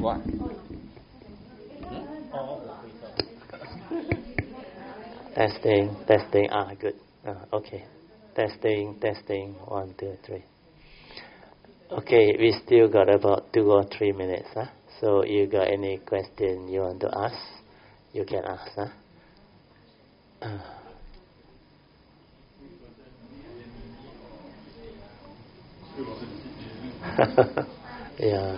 What? Testing. Good. Okay. Testing. 1, 2, 3. Okay, we still got about 2 or 3 minutes. So you got any question you want to ask? You can ask. Yeah.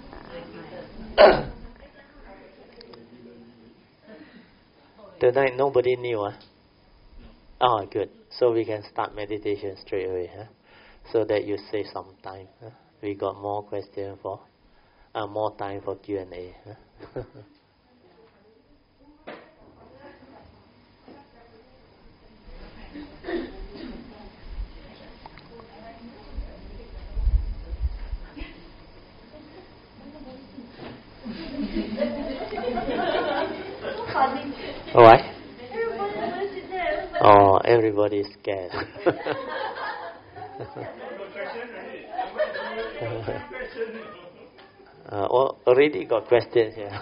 Tonight nobody new. Oh, good. So we can start meditation straight away. So that you save some time. We got more questions for, more time for Q&A. Why? Oh, everybody is scared. Already got questions here.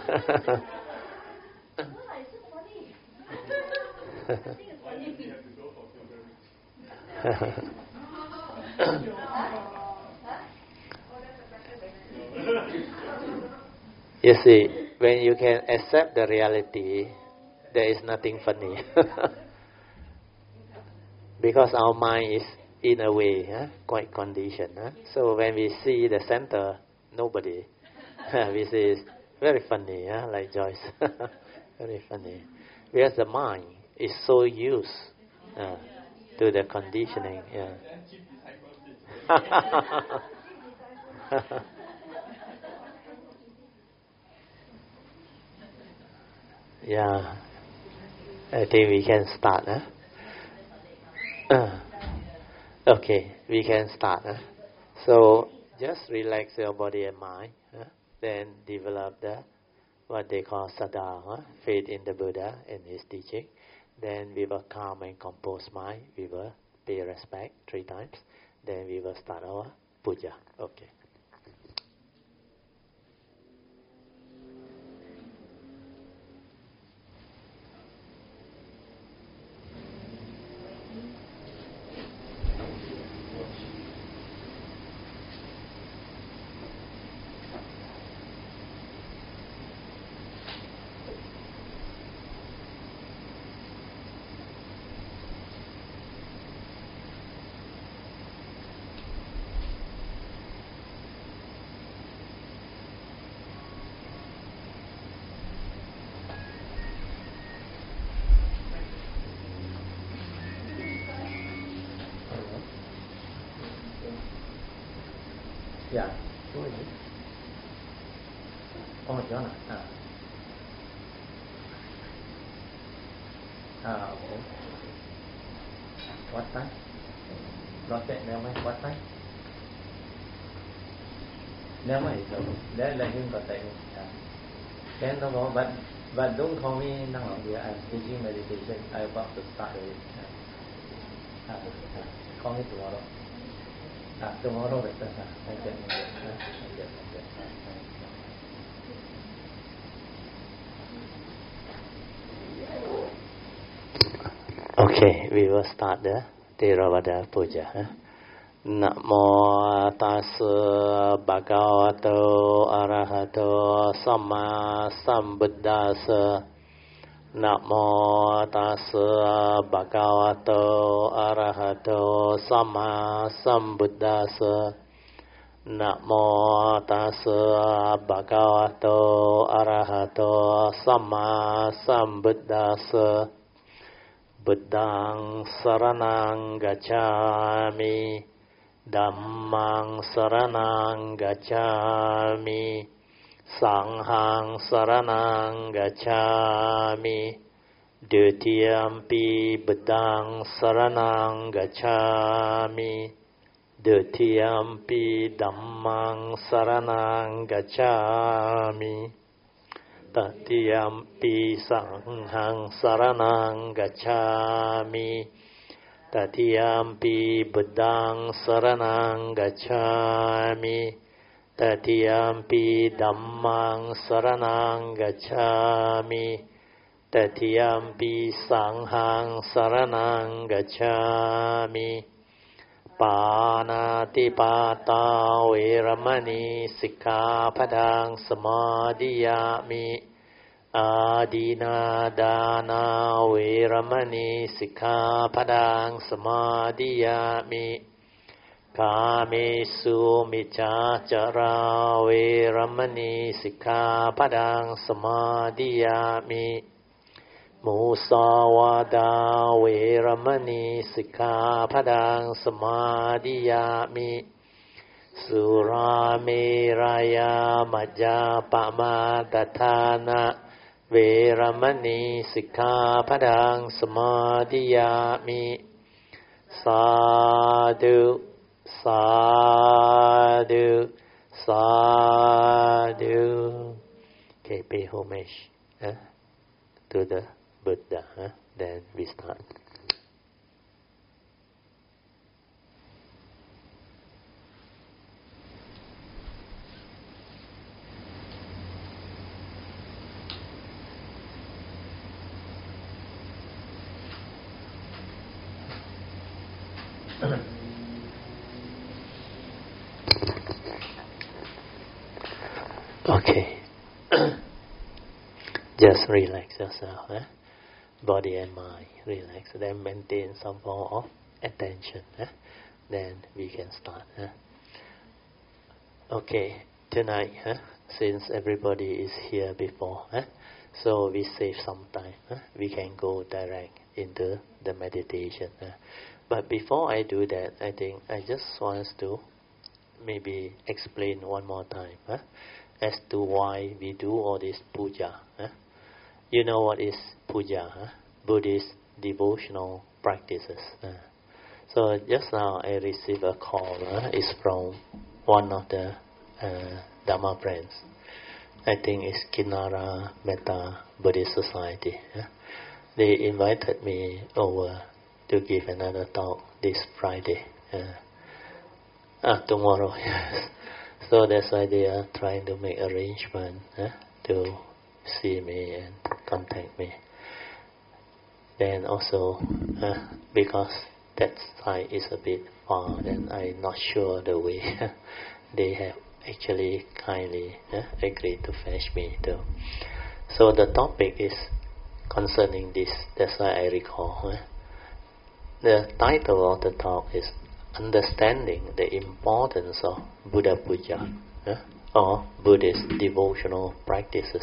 You see, when you can accept the reality, there is nothing funny. Because our mind is, in a way, quite conditioned. So when we see the center, nobody, we say it's very funny, like Joyce. Very funny. Because the mind is so used to the conditioning. Yeah. I think we can start. Okay, we can start. So just relax your body and mind. Then develop the what they call Saddha, faith in the Buddha and his teaching. Then we will calm and compose mind. We will pay respect 3 times. Then we will start our puja. Okay. Yeah. Who is it? Oh, Jonah. Okay. What time? Rocket nêu mấy what time? Nêu mấy so then let him got that. Then no more, but don't call me now. I'm teaching meditation. I'm about to start with it. Call me tomorrow. Tomorrow better. Thank you. Okay, we will start the Theravada Puja. Namo tassa bhagavato arahato samma sambuddhassa. Namo tassa bhagavato arahato samma sambuddhassa. Namo tassa bhagavato arahato samma sambuddhassa. Buddhaṃ saraṇaṃ gacchāmi, Dhammaṃ saraṇaṃ gacchāmi, Saṅghaṃ saraṇaṃ gacchāmi, Dutiyampi Buddhaṃ saraṇaṃ gacchāmi, Dutiyampi Dhammaṃ saraṇaṃ gacchāmi, Tatiyampi Saṅghaṃ saraṇaṃ gacchāmi, Tatiyampi Buddhaṃ saraṇaṃ gacchāmi, Tatiyampi dhammang saranang gacchami. Tatiyampi sanghang saranang gacchami. Panatipata veramani sikkhapadang samadhiyami. Adina dana veramani sikkhapadang samadhiyami. Kamesu miccācara veramani sikkhapadang samadhiyami. Musāvādā veramani sikkhapadang samadhiyami. Surameraya majjapama dathana veramani sikkhapadang samadhiyami. Sadhu, sadhu, sadhu. Okay, pay homage to the Buddha. Then we start. Okay. Just relax yourself. Body and mind, relax. Then maintain some form of attention. Then we can start. Okay, tonight, since everybody is here before, so we save some time. We can go direct into the meditation. But before I do that, I think I just want to maybe explain one more time as to why we do all this puja. You know what is puja? Buddhist devotional practices. So just now I received a call. It's from one of the Dhamma friends. I think it's Kinara Metta Buddhist Society. They invited me over to give another talk this Friday. Tomorrow, yes. So that's why they are trying to make arrangement to see me and contact me. Then also, because that side is a bit far, and I'm not sure the way, they have actually kindly agreed to fetch me too. So the topic is concerning this. That's why I recall. The title of the talk is Understanding the Importance of Buddha Puja, or Buddhist Devotional Practices.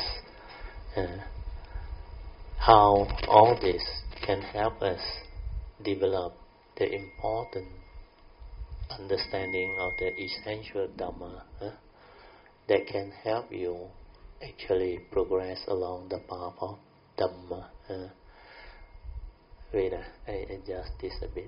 How all this can help us develop the important understanding of the essential Dhamma that can help you actually progress along the path of Dhamma. Wait, I adjust this a bit.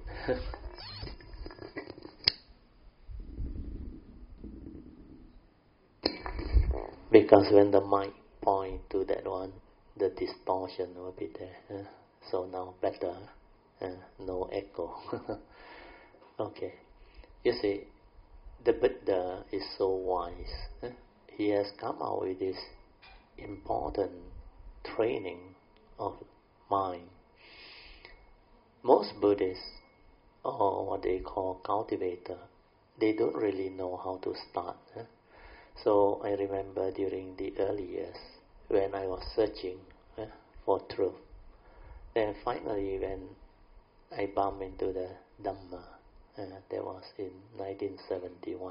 Because when the mind point to that one, the distortion will be there. So now better, no echo. Okay. You see, the Buddha is so wise. He has come out with this important training of mind. Most Buddhists, or what they call cultivator, they don't really know how to start. So I remember during the early years when I was searching for truth. Then finally when I bumped into the Dhamma, that was in 1971.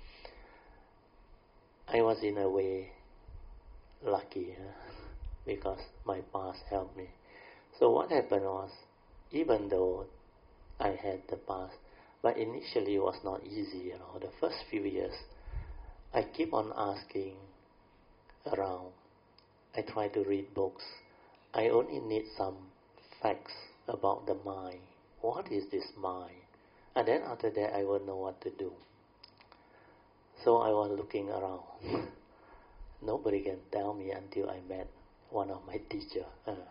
I was in a way lucky because my past helped me. So what happened was, even though I had the past, but initially it was not easy. The first few years, I keep on asking around. I try to read books. I only need some facts about the mind. What is this mind? And then after that, I will know what to do. So I was looking around. Nobody can tell me until I met one of my teachers.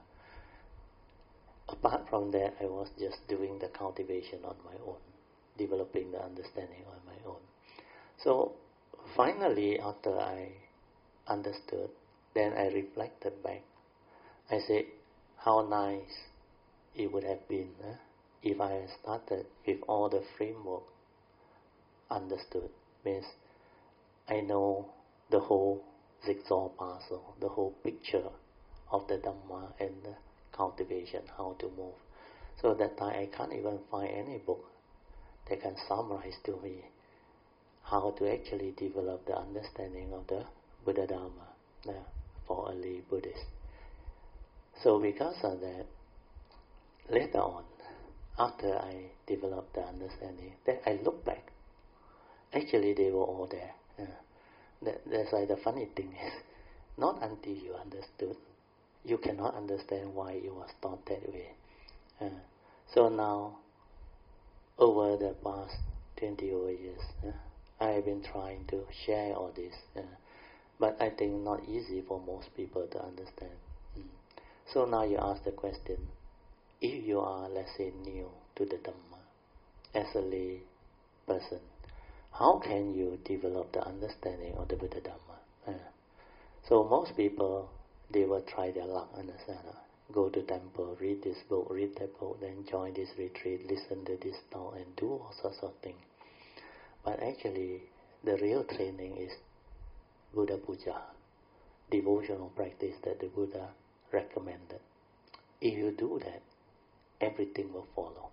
Apart from that, I was just doing the cultivation on my own, developing the understanding on my own. So finally, after I understood, then I reflected back. I said, how nice it would have been if I had started with all the framework understood. Means I know the whole jigsaw puzzle, the whole picture of the Dhamma and the cultivation, how to move. So that time I can't even find any book that can summarize to me how to actually develop the understanding of the Buddha Dhamma for early Buddhists. So because of that, later on, after I developed the understanding, then I look back. Actually, they were all there. That's why the funny thing is, not until you understood, you cannot understand why it was taught that way. So now, over the past 20 over years, I have been trying to share all this, but I think not easy for most people to understand. So now you ask the question, if you are, let's say, new to the Dhamma, as a lay person, how can you develop the understanding of the Buddha Dhamma? So most people, they will try their luck, understand? Go to temple, read this book, read that book, then join this retreat, listen to this talk, and do all sorts of things. But actually, the real training is Buddha Puja, devotional practice that the Buddha recommended. If you do that, everything will follow.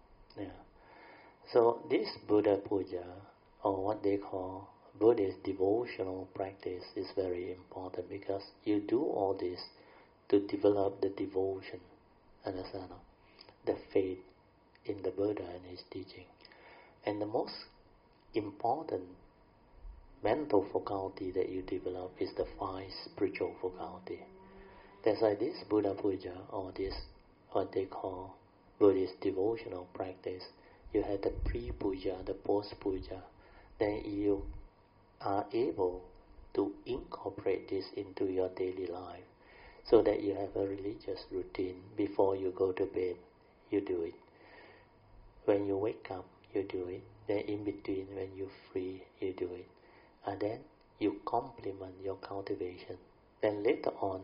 So this Buddha Puja, or what they call Buddhist devotional practice, is very important because you do all this to develop the devotion, understand? The faith in the Buddha and his teaching. And the most important mental faculty that you develop is the 5 spiritual faculty. That's why this Buddha Puja, or this what they call Buddhist devotional practice, you have the pre-puja, the post-puja, then you are able to incorporate this into your daily life so that you have a religious routine. Before you go to bed, you do it. When you wake up, you do it. Then in between, when you're free, you do it. And then you complement your cultivation. Then later on,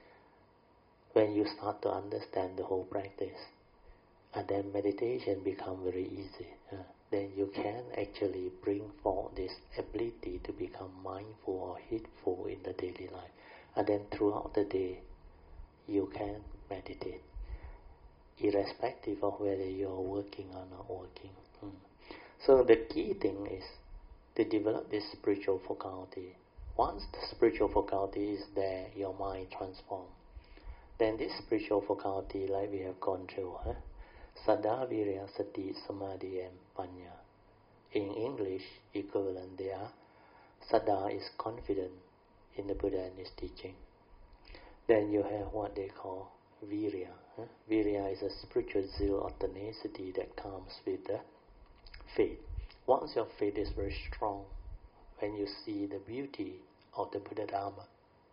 when you start to understand the whole practice, and then meditation become very easy, then you can actually bring forth this ability to become mindful or heedful in the daily life. And then throughout the day, you can meditate, irrespective of whether you are working or not working. So the key thing is to develop this spiritual faculty. Once the spiritual faculty is there, your mind transforms. Then this spiritual faculty, like we have gone through, Saddha, Virya, Sati, Samadhi, and Panya. In English equivalent, they are Saddha is confident in the Buddha and his teaching. Then you have what they call Virya. Virya is a spiritual zeal or tenacity that comes with the faith. Once your faith is very strong, when you see the beauty of the Buddha Dhamma,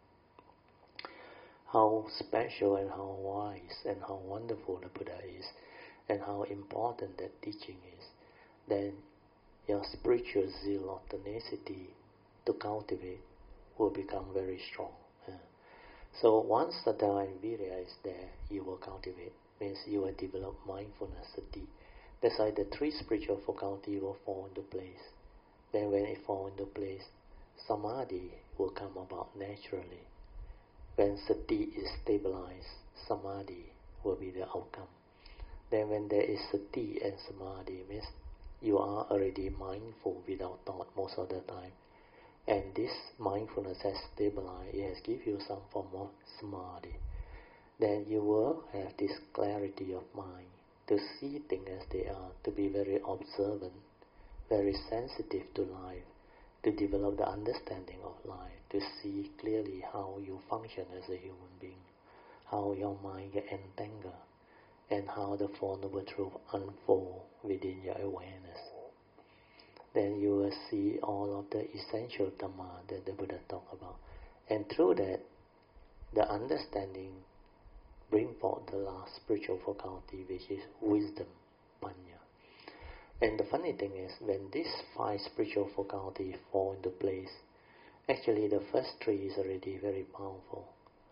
how special and how wise and how wonderful the Buddha is, and how important that teaching is, then your spiritual zeal or tenacity to cultivate will become very strong. So once Saddha and Virya is there, you will cultivate. Means you will develop mindfulness, Sati. That's why the 3 spiritual faculty will fall into place. Then when it falls into place, Samadhi will come about naturally. When Sati is stabilized, Samadhi will be the outcome. Then when there is Sati and Samadhi, means you are already mindful without thought most of the time. And this mindfulness has stabilized, it has given you some form of Samadhi. Then you will have this clarity of mind to see things as they are, to be very observant, very sensitive to life, to develop the understanding of life, to see clearly how you function as a human being, how your mind gets entangled, and how the Four Noble Truths unfold within your awareness. Then you will see all of the essential Dhamma that the Buddha talked about. And through that, the understanding bring forth the last spiritual faculty, which is wisdom, Panya. And the funny thing is, when these 5 spiritual faculties fall into place, Actually, the first three is already very powerful.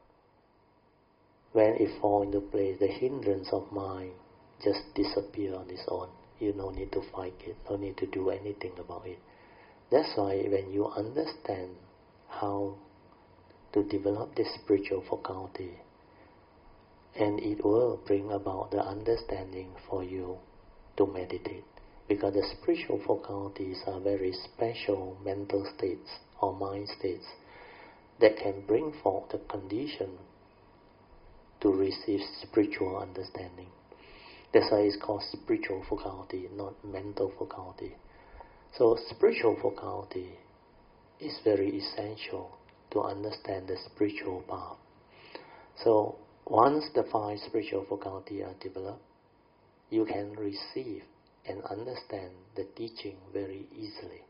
When it falls into place, the hindrance of mind just disappear on its own. You no need to fight it, no need to do anything about it. That's why when you understand how to develop this spiritual faculty, and it will bring about the understanding for you to meditate. Because the spiritual faculties are very special mental states or mind states that can bring forth the condition to receive spiritual understanding. That's why it's called spiritual faculty, not mental faculty. So spiritual faculty is very essential to understand the spiritual path. So once the 5 spiritual faculty are developed, you can receive and understand the teaching very easily.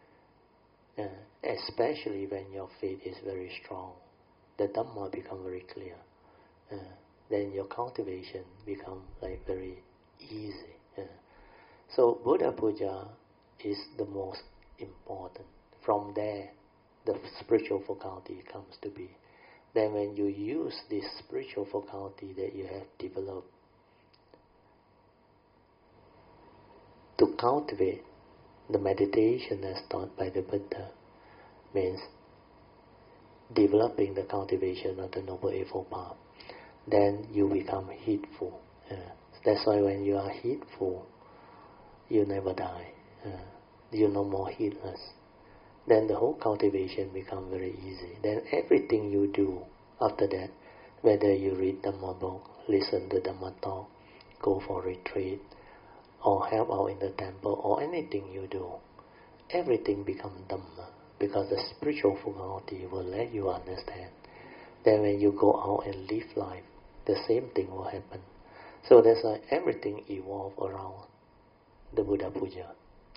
Especially when your faith is very strong. The Dhamma become very clear. Then your cultivation become like very easy. So Buddha Puja is the most important. From there, the spiritual faculty comes to be. Then when you use this spiritual faculty that you have developed to cultivate the meditation as taught by the Buddha, means developing the cultivation of the Noble Eightfold Path, then you become heedful. That's why when you are heedful, you never die. You're no more heedless. Then the whole cultivation becomes very easy. Then everything you do after that, whether you read Dhamma book, listen to Dhamma talk, go for retreat, or help out in the temple, or anything you do, everything becomes Dhamma, because the spiritual faculty will let you understand. Then when you go out and live life, the same thing will happen. So that's why everything evolves around the Buddha Puja,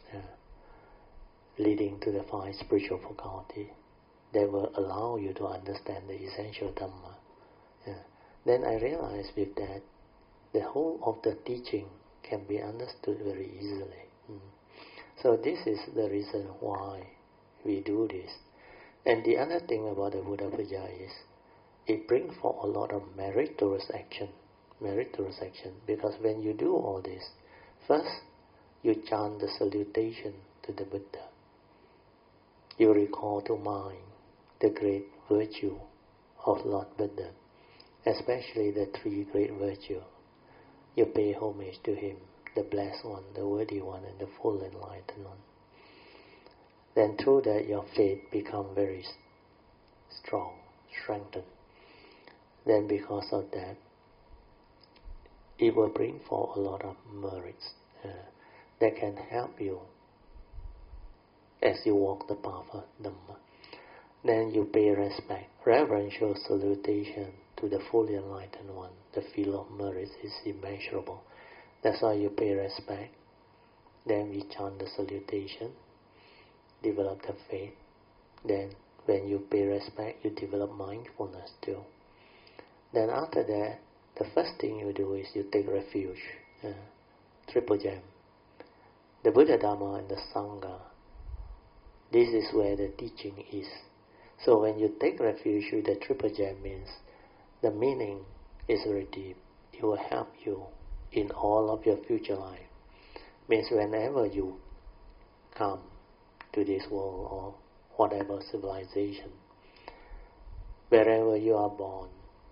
leading to the 5 spiritual faculty that will allow you to understand the essential Dhamma. Then I realized with that, the whole of the teaching can be understood very easily. So this is the reason why we do this. And the other thing about the Buddha Puja is, it brings forth a lot of meritorious action. Meritorious action, because when you do all this, first you chant the salutation to the Buddha. You recall to mind the great virtue of Lord Buddha, especially the 3 great virtues. You pay homage to him, the blessed one, the worthy one, and the full enlightened one. Then through that your faith becomes very strong, strengthened. Then because of that, it will bring forth a lot of merits that can help you as you walk the path of Dhamma. Then you pay respect, reverential salutation to the fully enlightened one. The field of merits is immeasurable. That's why you pay respect. Then we chant the salutation, develop the faith. Then when you pay respect, you develop mindfulness too. Then after that, the first thing you do is you take refuge. Triple gem. The Buddha, Dhamma, and the Sangha. This is where the teaching is. So when you take refuge with the triple gem, means the meaning is very deep. It will help you in all of your future life. Means whenever you come to this world or whatever civilization, wherever you are born,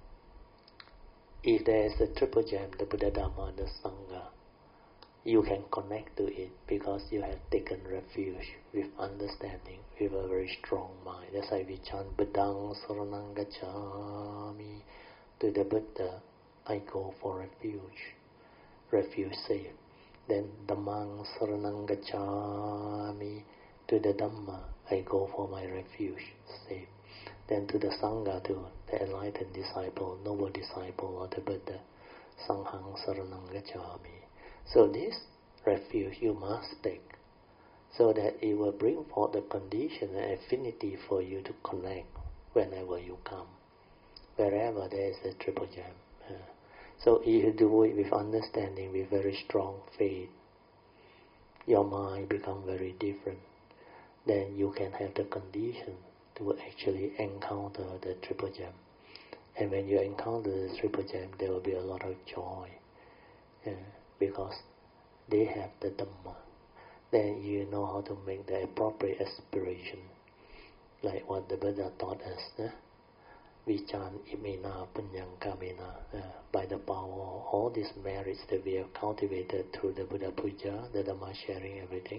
if there is a triple gem, the Buddha, Dhamma, and the Sangha, you can connect to it because you have taken refuge with understanding, with a very strong mind. That's why we chant Buddhang Saranang Gacchami. To the Buddha, I go for refuge safe. Then Dhammang Saranang Gacchami. To the Dhamma, I go for my refuge safe. Then to the Sangha, to the enlightened disciple, noble disciple of the Buddha, Sanghang Saranang Gacchami. So this refuge you must take, so that it will bring forth the condition and affinity for you to connect whenever you come, wherever there is a triple gem. So if you do it with understanding, with very strong faith, your mind becomes very different. Then you can have the condition to actually encounter the triple gem. And when you encounter the triple gem, there will be a lot of joy, because they have the Dhamma. Then you know how to make the appropriate aspiration, like what the Buddha taught us. Vichan imena punyang kamena, by the power of all these merits that we have cultivated through the Buddha Puja, the Dhamma sharing, everything.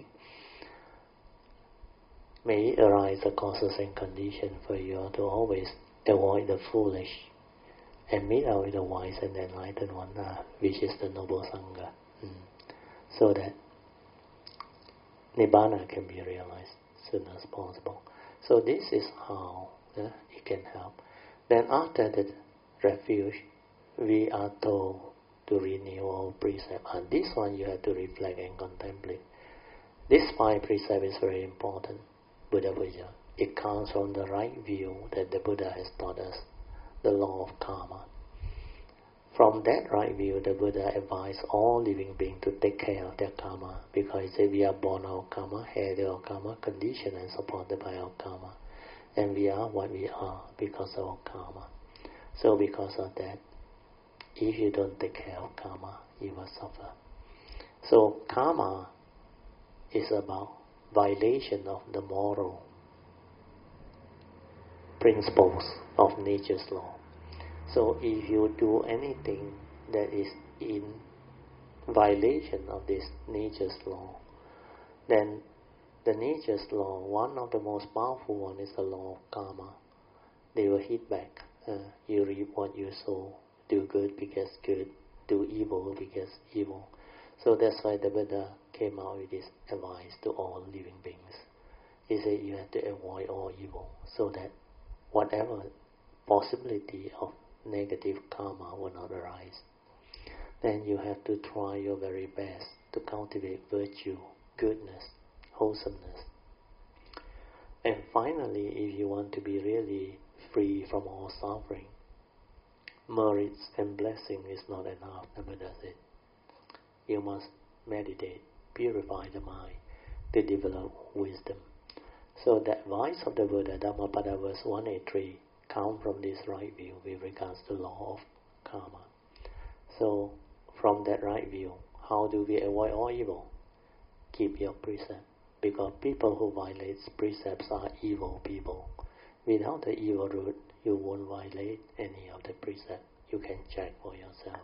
May it arise the causes and conditions for you to always avoid the foolish and meet out with the wise and enlightened one, which is the noble Sangha, so that Nibbana can be realized as soon as possible. So this is how it can help. Then after the refuge, we are told to renew all precepts. And this one you have to reflect and contemplate. This 5 precept is very important, Buddha Puja. It comes from the right view that the Buddha has taught us, the law of karma. From that right view, the Buddha advised all living beings to take care of their karma, because he said we are born out of karma, headed of karma, conditioned and supported by our karma. And we are what we are because of our karma. So because of that, if you don't take care of karma, you will suffer. So karma is about violation of the moral principles of nature's law. So if you do anything that is in violation of this nature's law, then the nature's law, one of the most powerful one, is the law of karma. They will hit back. You reap what you sow. Do good because good. Do evil because evil. So that's why the Buddha came out with this advice to all living beings. He said you have to avoid all evil, so that whatever possibility of negative karma will not arise. Then you have to try your very best to cultivate virtue, goodness, wholesomeness. And finally, if you want to be really free from all suffering, merits and blessing is not enough, the Buddha said. You must meditate, purify the mind to develop wisdom. So the advice of the Buddha, Dhammapada verse 183, come from this right view with regards to law of karma. So from that right view, how do we avoid all evil? Keep your precept. Because people who violate precepts are evil people. Without the evil root, you won't violate any of the precepts. You can check for yourself.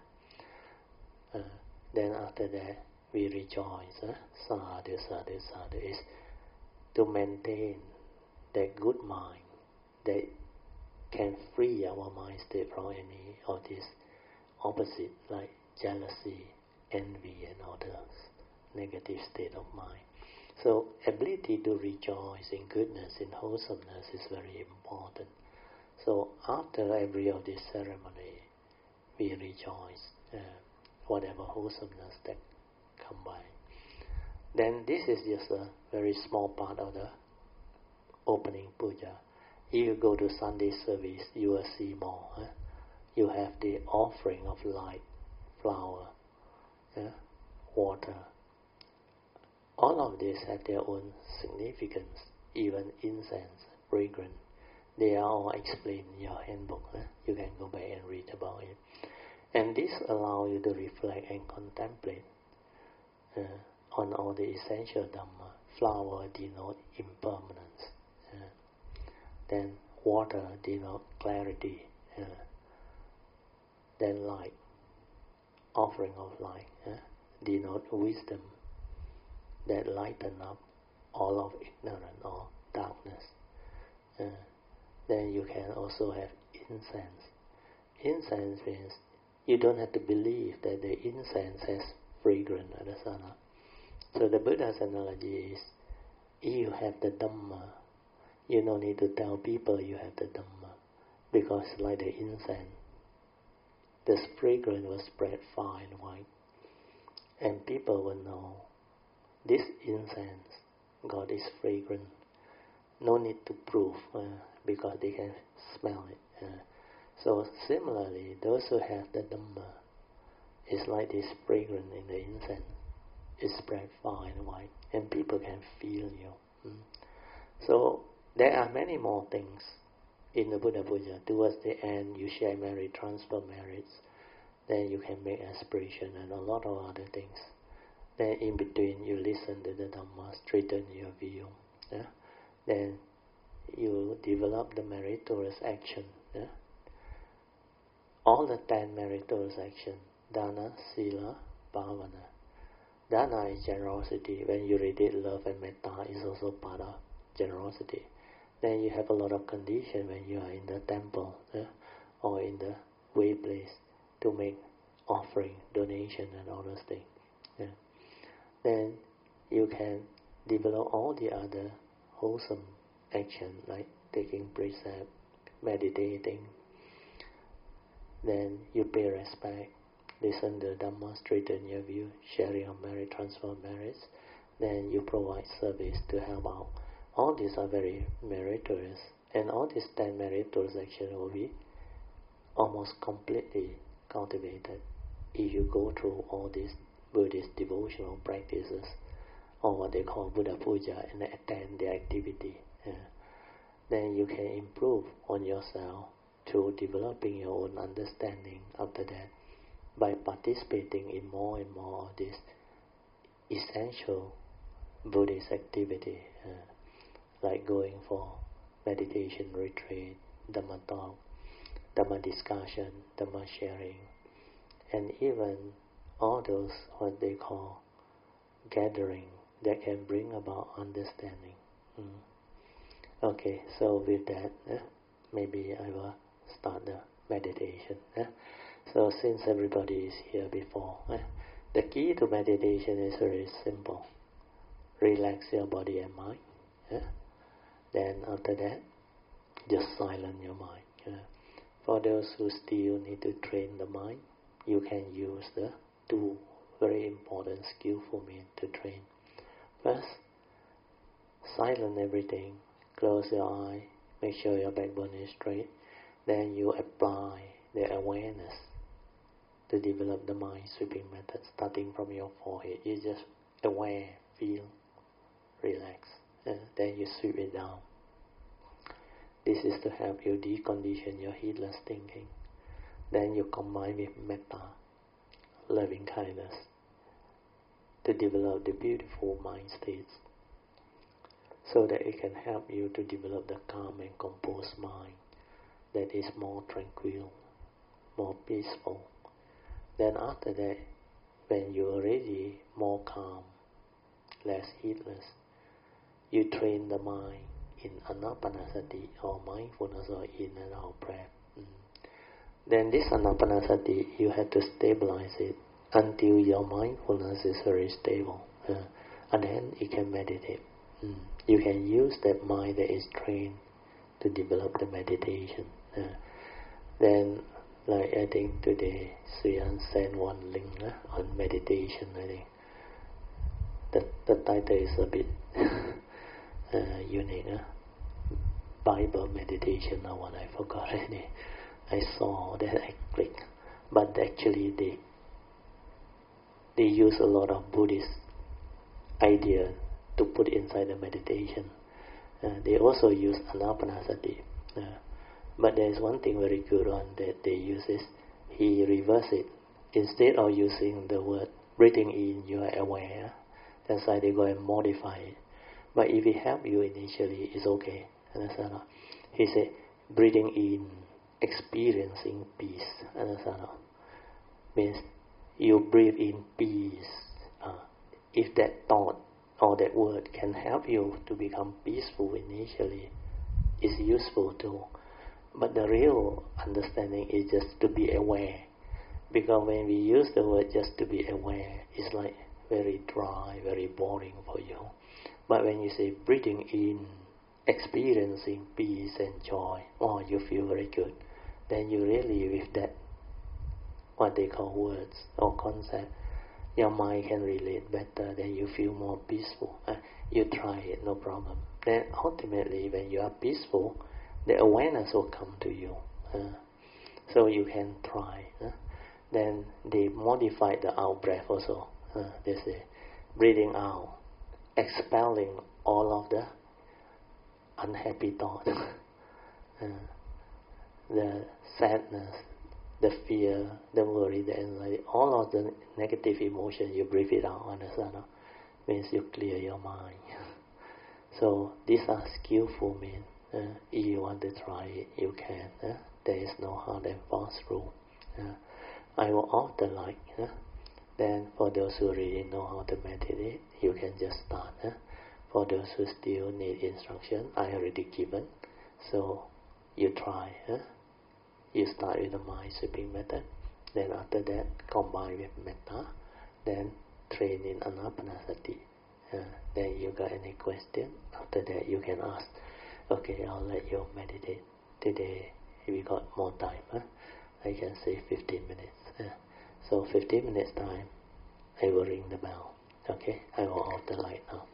Then after that, we rejoice. Sadhu, sadhu, sadhu. Is to maintain that good mind that can free our mind state from any of these opposite, like jealousy, envy, and others, negative state of mind. So ability to rejoice in goodness, in wholesomeness is very important. So after every of this ceremony, we rejoice, whatever wholesomeness that come by. Then this is just a very small part of the opening puja. If you go to Sunday service, you will see more. You have the offering of light, flower, water. All of these have their own significance, even incense, fragrance. They are all explained in your handbook. You can go back and read about it. And this allows you to reflect and contemplate on all the essential Dhamma. Flower denote impermanence. Then water denote clarity. Then light, offering of light, denote wisdom that lighten up all of ignorance or darkness. Then you can also have incense. Incense means you don't have to believe that the incense has fragrance at the sana. So the Buddha's analogy is, if you have the Dhamma, you don't need to tell people you have the Dhamma, because like the incense, the fragrance will spread far and wide, and people will know this incense, God is fragrant. No need to prove, because they can smell it. So similarly, those who have the Dhamma, is like this fragrance in the incense. It spread far and wide, and people can feel you. So There are many more things in the Buddha Puja. Towards the end, you share merit, transfer merits. Then you can make aspiration and a lot of other things. Then in between, you listen to the Dhamma, straighten your view. Yeah? Then you develop the meritorious action. Yeah? All the 10 meritorious action, Dana, Sila, Bhavana. Dana is generosity. When you read it, love and metta is also part of generosity. Then you have a lot of condition when you are in the temple, yeah? Or in the way place to make offering, donation and all those things. Yeah? Then you can develop all the other wholesome action like taking precept, meditating. Then you pay respect, listen to Dhamma, straighten your view, sharing of merit, transfer of merits. Then you provide service to help out. All these are very meritorious, and all these 10 meritorious actions will be almost completely cultivated if you go through all these Buddhist devotional practices, or what they call Buddha Puja, and attend the activity. Then you can improve on yourself through developing your own understanding after that by participating in more and more of this essential Buddhist activity, like going for meditation retreat, Dhamma talk, Dhamma discussion, Dhamma sharing, and even all those what they call gathering that can bring about understanding. Okay, so with that, maybe I will start the meditation. So since everybody is here before, the key to meditation is very simple. Relax your body and mind. Then after that, just silence your mind. For those who still need to train the mind, you can use the two very important skillful means to train. First, silence everything. Close your eye. Make sure your backbone is straight. Then you apply the awareness to develop the mind sweeping method, starting from your forehead. You just aware, feel, relax. Then you sweep it down. This is to help you decondition your heedless thinking. Then you combine with metta, loving kindness, to develop the beautiful mind states, so that it can help you to develop the calm and composed mind that is more tranquil, more peaceful. Then after that, when you're already more calm, less heedless, you train the mind in anapanasati, or mindfulness, or in and out breath. Then this anapanasati, you have to stabilize it until your mindfulness is very stable, and then you can meditate. You can use that mind that is trained to develop the meditation. Then, like I think today, Suyan sent one link on meditation. I think the title is a bit unique. Bible meditation or what, I forgot already. I saw that, I clicked, but actually they use a lot of Buddhist idea to put inside the meditation. They also use anapanasati, but there is one thing very good on that they use is he reverse it. Instead of using the word breathing in, you are aware. That's why they go and modify it. But if it help you initially, it's okay. Understand? He said breathing in, experiencing peace. Understand? Means you breathe in peace. If that thought or that word can help you to become peaceful initially, is useful too. But the real understanding is just to be aware. Because when we use the word just to be aware, it's like very dry, very boring for you. But when you say breathing in, experiencing peace and joy, you feel very good. Then you really, with that, what they call words or concept, your mind can relate better, then you feel more peaceful. You try it, no problem. Then ultimately, when you are peaceful, the awareness will come to you. So you can try. Then they modify the out breath also. They say, breathing out, expelling all of the unhappy thought, the sadness, the fear, the worry, the anxiety, all of the negative emotion, you breathe it out, understand? Means you clear your mind. So these are skillful means. If you want to try it, you can. There is no hard and fast rule. I will off the light. Then for those who really know how to meditate, you can just start. For those who still need instruction, I already given. So you try. You start with the mind sweeping method. Then after that, combine with metta. Then train in anapanasati. Then you got any question? After that, you can ask. Okay, I'll let you meditate. Today, we got more time. I can say 15 minutes. So 15 minutes time, I will ring the bell. Okay, I will off the light now.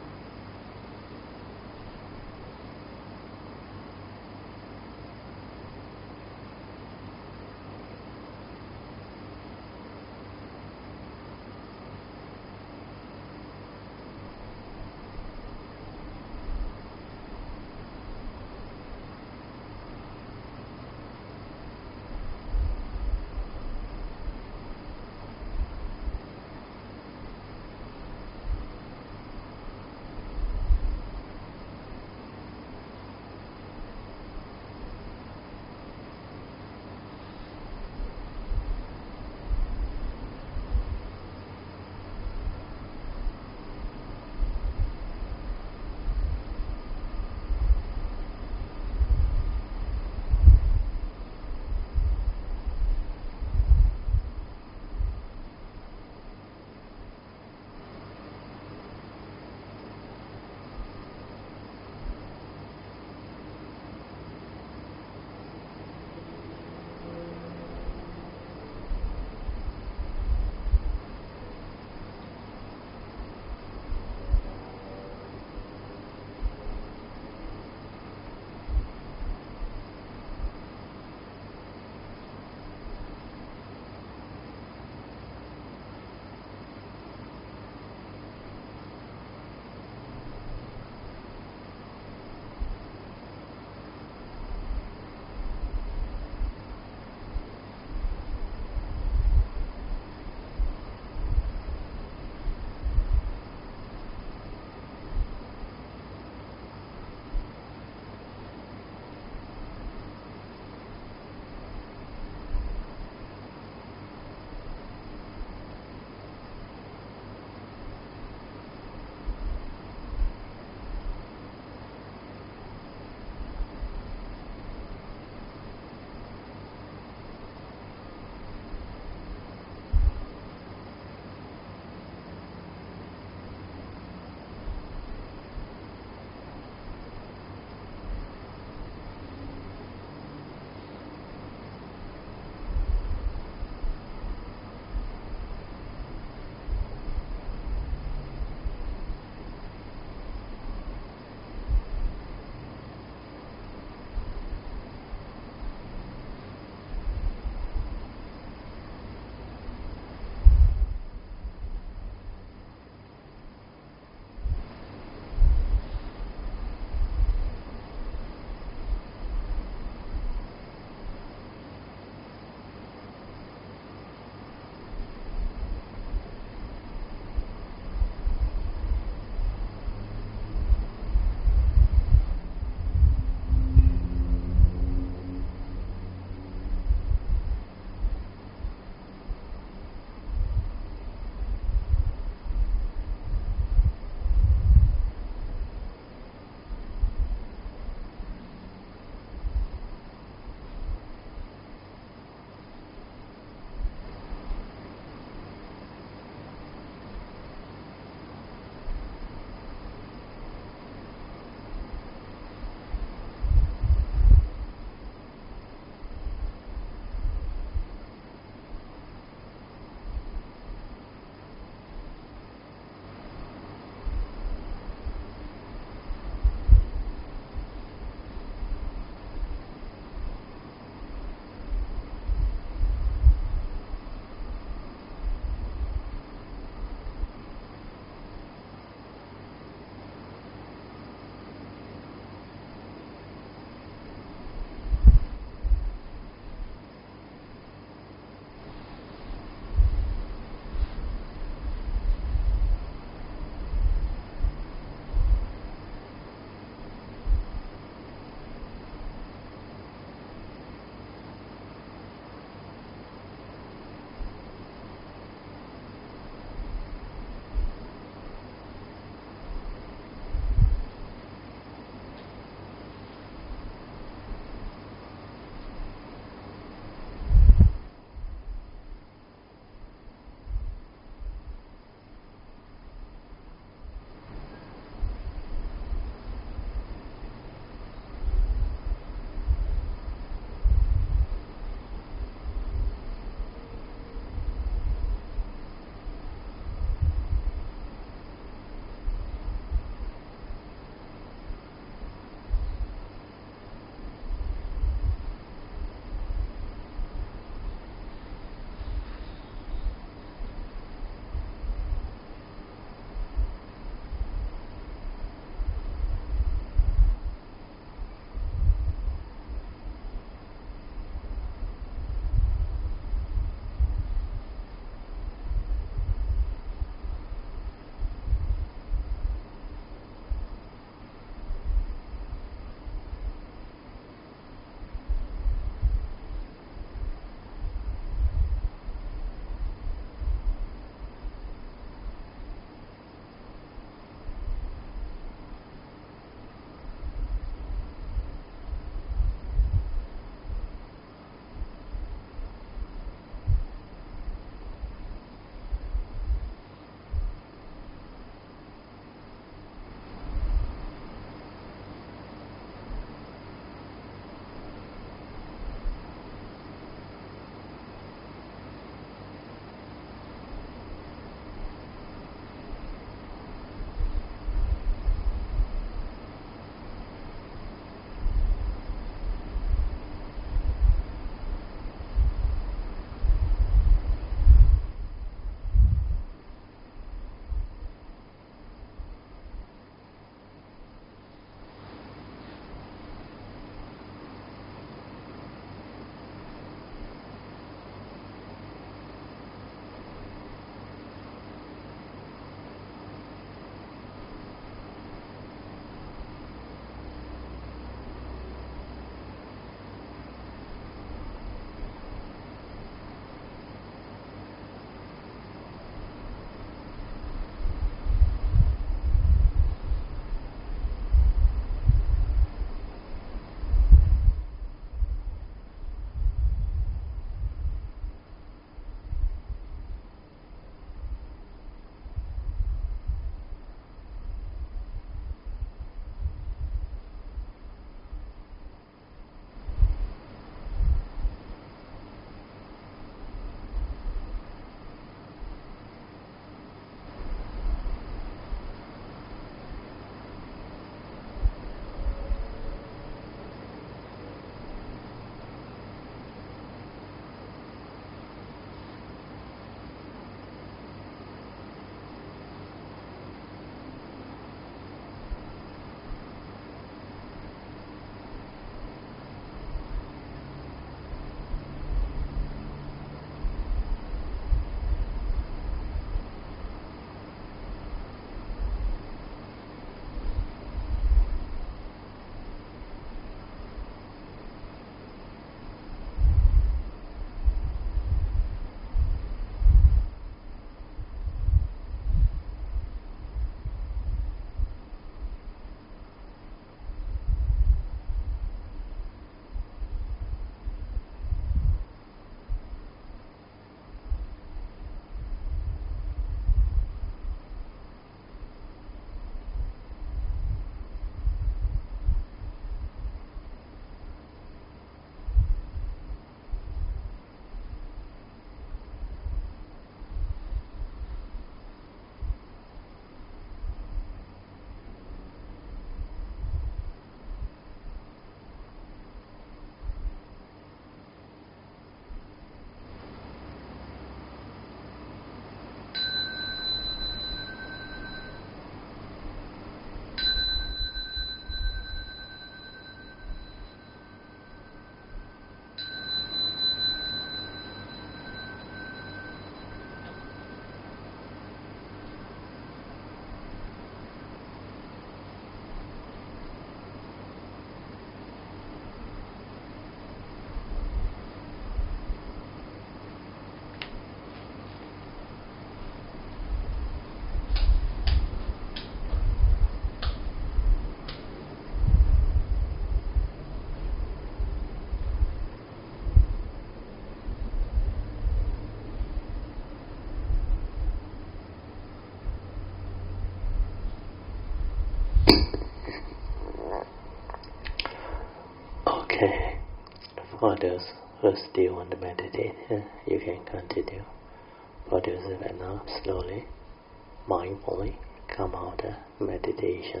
Okay. For those who still want to meditate, you can continue. For those who are not, slowly, mindfully come out of meditation.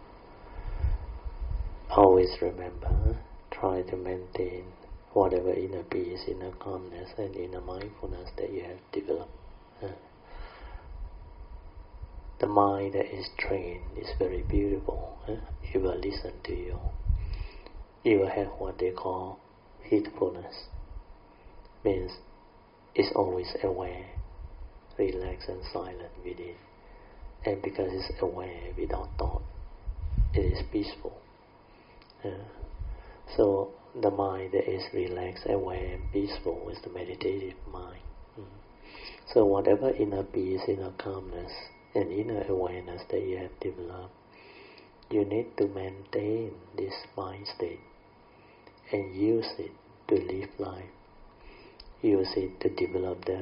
Always remember, try to maintain whatever inner peace, inner calmness, and inner mindfulness that you have developed. The mind that is trained is very beautiful. It will listen to you. It will have what they call heedfulness. Means it's always aware, relaxed and silent within. And because it's aware without thought, it is peaceful. So the mind that is relaxed, aware and peaceful is the meditative mind. So whatever inner peace, inner calmness and inner awareness that you have developed, you need to maintain this mind state and use it to live life. Use it to develop the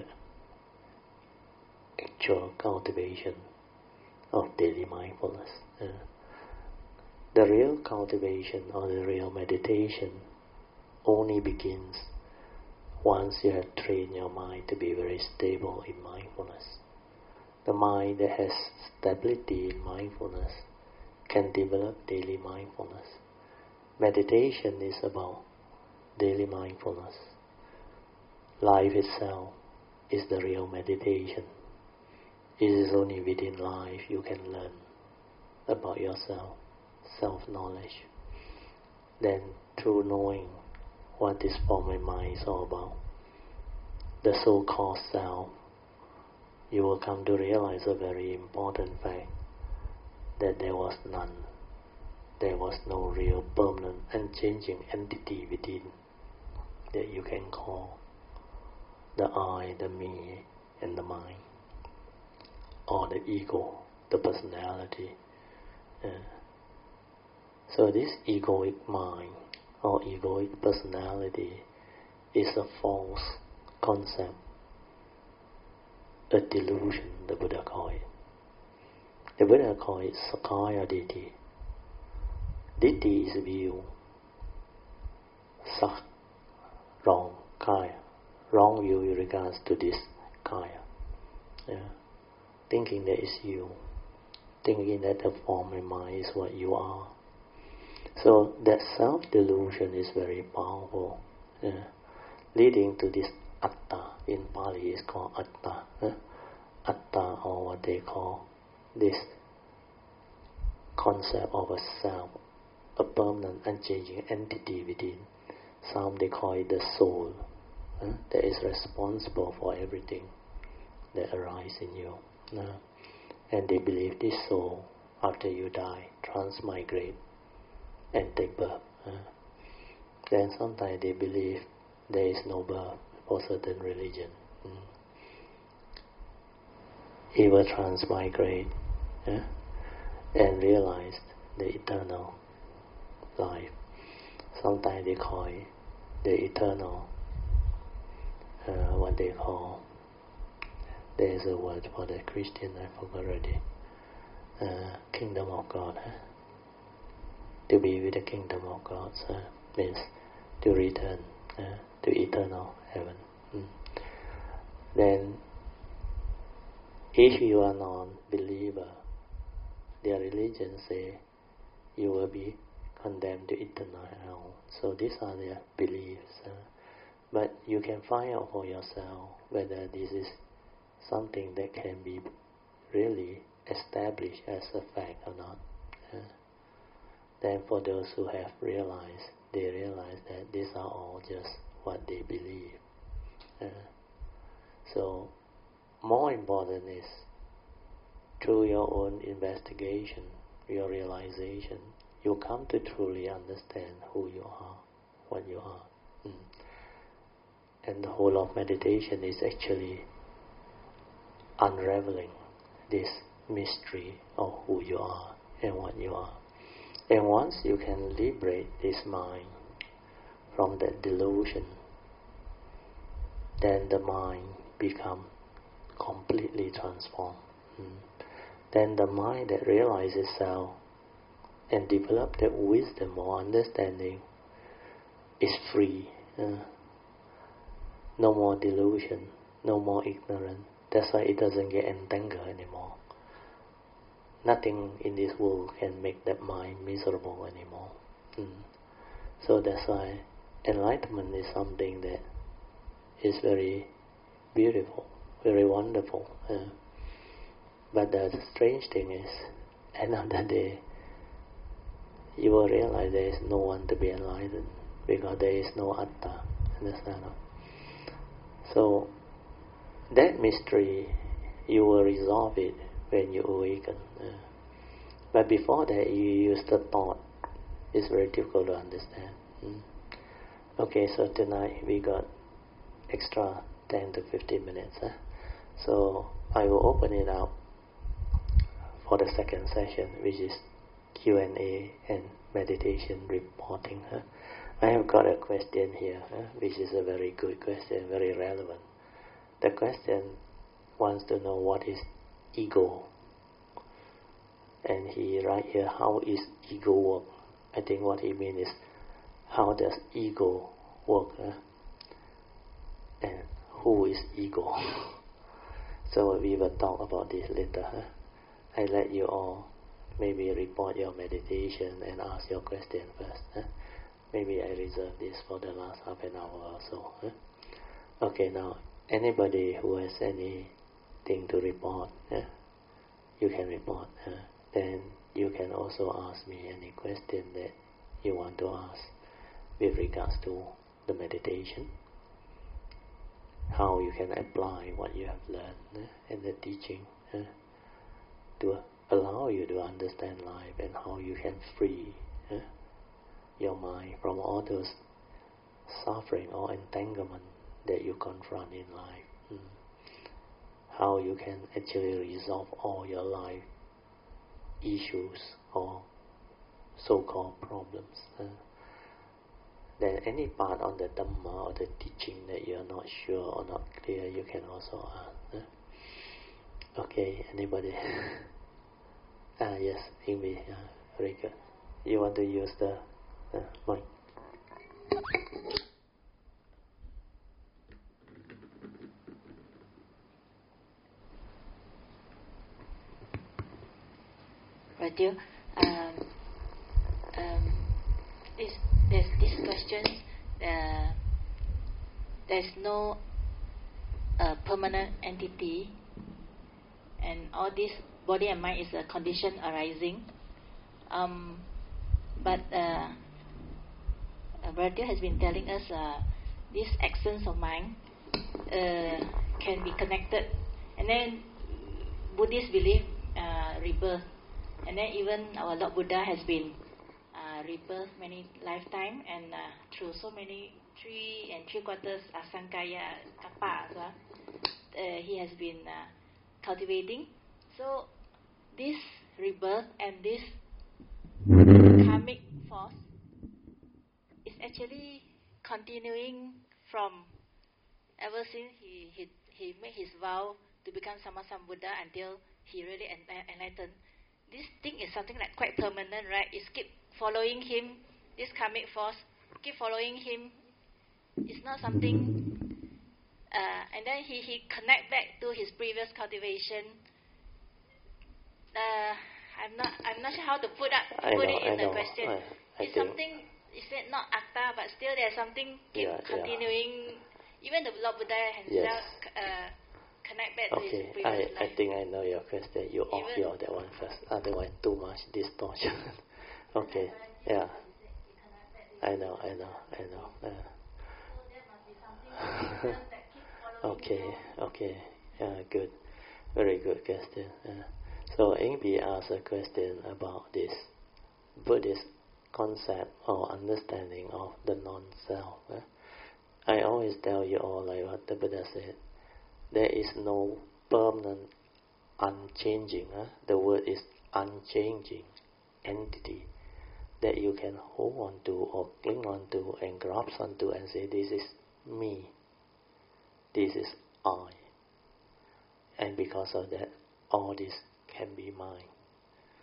actual cultivation of daily mindfulness. The real cultivation or the real meditation only begins once you have trained your mind to be very stable in mindfulness. The mind that has stability in mindfulness can develop daily mindfulness. Meditation is about daily mindfulness. Life itself is the real meditation. It is only within life you can learn about yourself, self-knowledge. Then through knowing what this form of mind is all about, the so-called self, you will come to realize a very important fact, that there was none. There was no real permanent unchanging entity within that you can call the I, the me, and the mind, or the ego, the personality. So this egoic mind or egoic personality is a false concept, a delusion, the Buddha called it. The Buddha called it Sakkaya Ditthi. Ditthi is view. Sak, wrong, Kaya. Wrong view in regards to this Kaya. Thinking that is you. Thinking that the form of mind is what you are. So that self-delusion is very powerful. Leading to this Atta. In Pali is called Atta. Atta, or what they call this concept of a self, a permanent unchanging entity within. Some they call it the soul, that is responsible for everything that arises in you. And they believe this soul, after you die, transmigrate and take birth. Then sometimes they believe there is no birth for certain religion. He will transmigrate and realize the eternal life. Sometimes they call it the eternal, what they call, there is a word for the Christian, I forgot already, kingdom of God. To be with the kingdom of God means to return to eternal heaven. Then if you are non-believer, their religion say you will be condemned to eternal hell. So these are their beliefs. But you can find out for yourself whether this is something that can be really established as a fact or not. Then for those who have realized, they realize that these are all just what they believe. So more important is through your own investigation, your realization, you come to truly understand who you are, what you are. And the whole of meditation is actually unraveling this mystery of who you are and what you are. And once you can liberate this mind from that delusion, then the mind becomes completely transformed. Then the mind that realizes itself and develops that wisdom or understanding is free. No more delusion, no more ignorance. That's why it doesn't get entangled anymore. Nothing in this world can make that mind miserable anymore. So that's why enlightenment is something that is very beautiful, very wonderful. But the strange thing is, another day, you will realize there is no one to be enlightened, because there is no atta. Understand? So that mystery, you will resolve it when you awaken. But before that, you use the thought. It's very difficult to understand. Okay, so tonight we got extra 10 to 15 minutes. So I will open it up for the second session, which is Q&A and meditation reporting. I have got a question here, which is a very good question, very relevant. The question wants to know what is ego. And he write here, how is ego work? I think what he means is, how does ego work? And who is ego? So we will talk about this later. I let you all maybe report your meditation and ask your question first. Maybe I reserve this for the last half an hour or so. Okay, now anybody who has anything to report, you can report. Then you can also ask me any question that you want to ask with regards to the meditation, how you can apply what you have learned in the teaching to allow you to understand life, and how you can free your mind from all those suffering or entanglement that you confront in life. How you can actually resolve all your life issues or so-called problems. Then any part on the Dhamma or the teaching that you are not sure or not clear, you can also ask. Okay, anybody? Yes, Ingvi, very good. You want to use the mic? Right, dear. This question. There's no permanent entity, and all this body and mind is a condition arising. But Bharatiya has been telling us this essence of mind can be connected, and then Buddhists believe rebirth, and then even our Lord Buddha has been rebirth many lifetime, and through so many 3 3/4 asankaya kappa, he has been cultivating. So this rebirth and this karmic force is actually continuing from ever since he made his vow to become Sammasambuddha until he really enlightened. This thing is something like quite permanent, right? It's keep following him. This karmic force keep following him. It's not something. And then he connect back to his previous cultivation. I'm not sure how to put it in the question. It's something. Is it not atta, but still there's something keep continuing. Even the Lord Buddha himself connect back to his previous life. I think I know your question. You off that one first. Otherwise, too much distortion. Okay. Yeah. I know. Okay. Good. Very good question. So Ingvi asked a question about this Buddhist concept or understanding of the non-self. I always tell you all, like what the Buddha said, there is no permanent unchanging. The word is unchanging entity that you can hold on to or cling on to and grasp onto and say, this is me, this is I. And because of that, all this can be mine.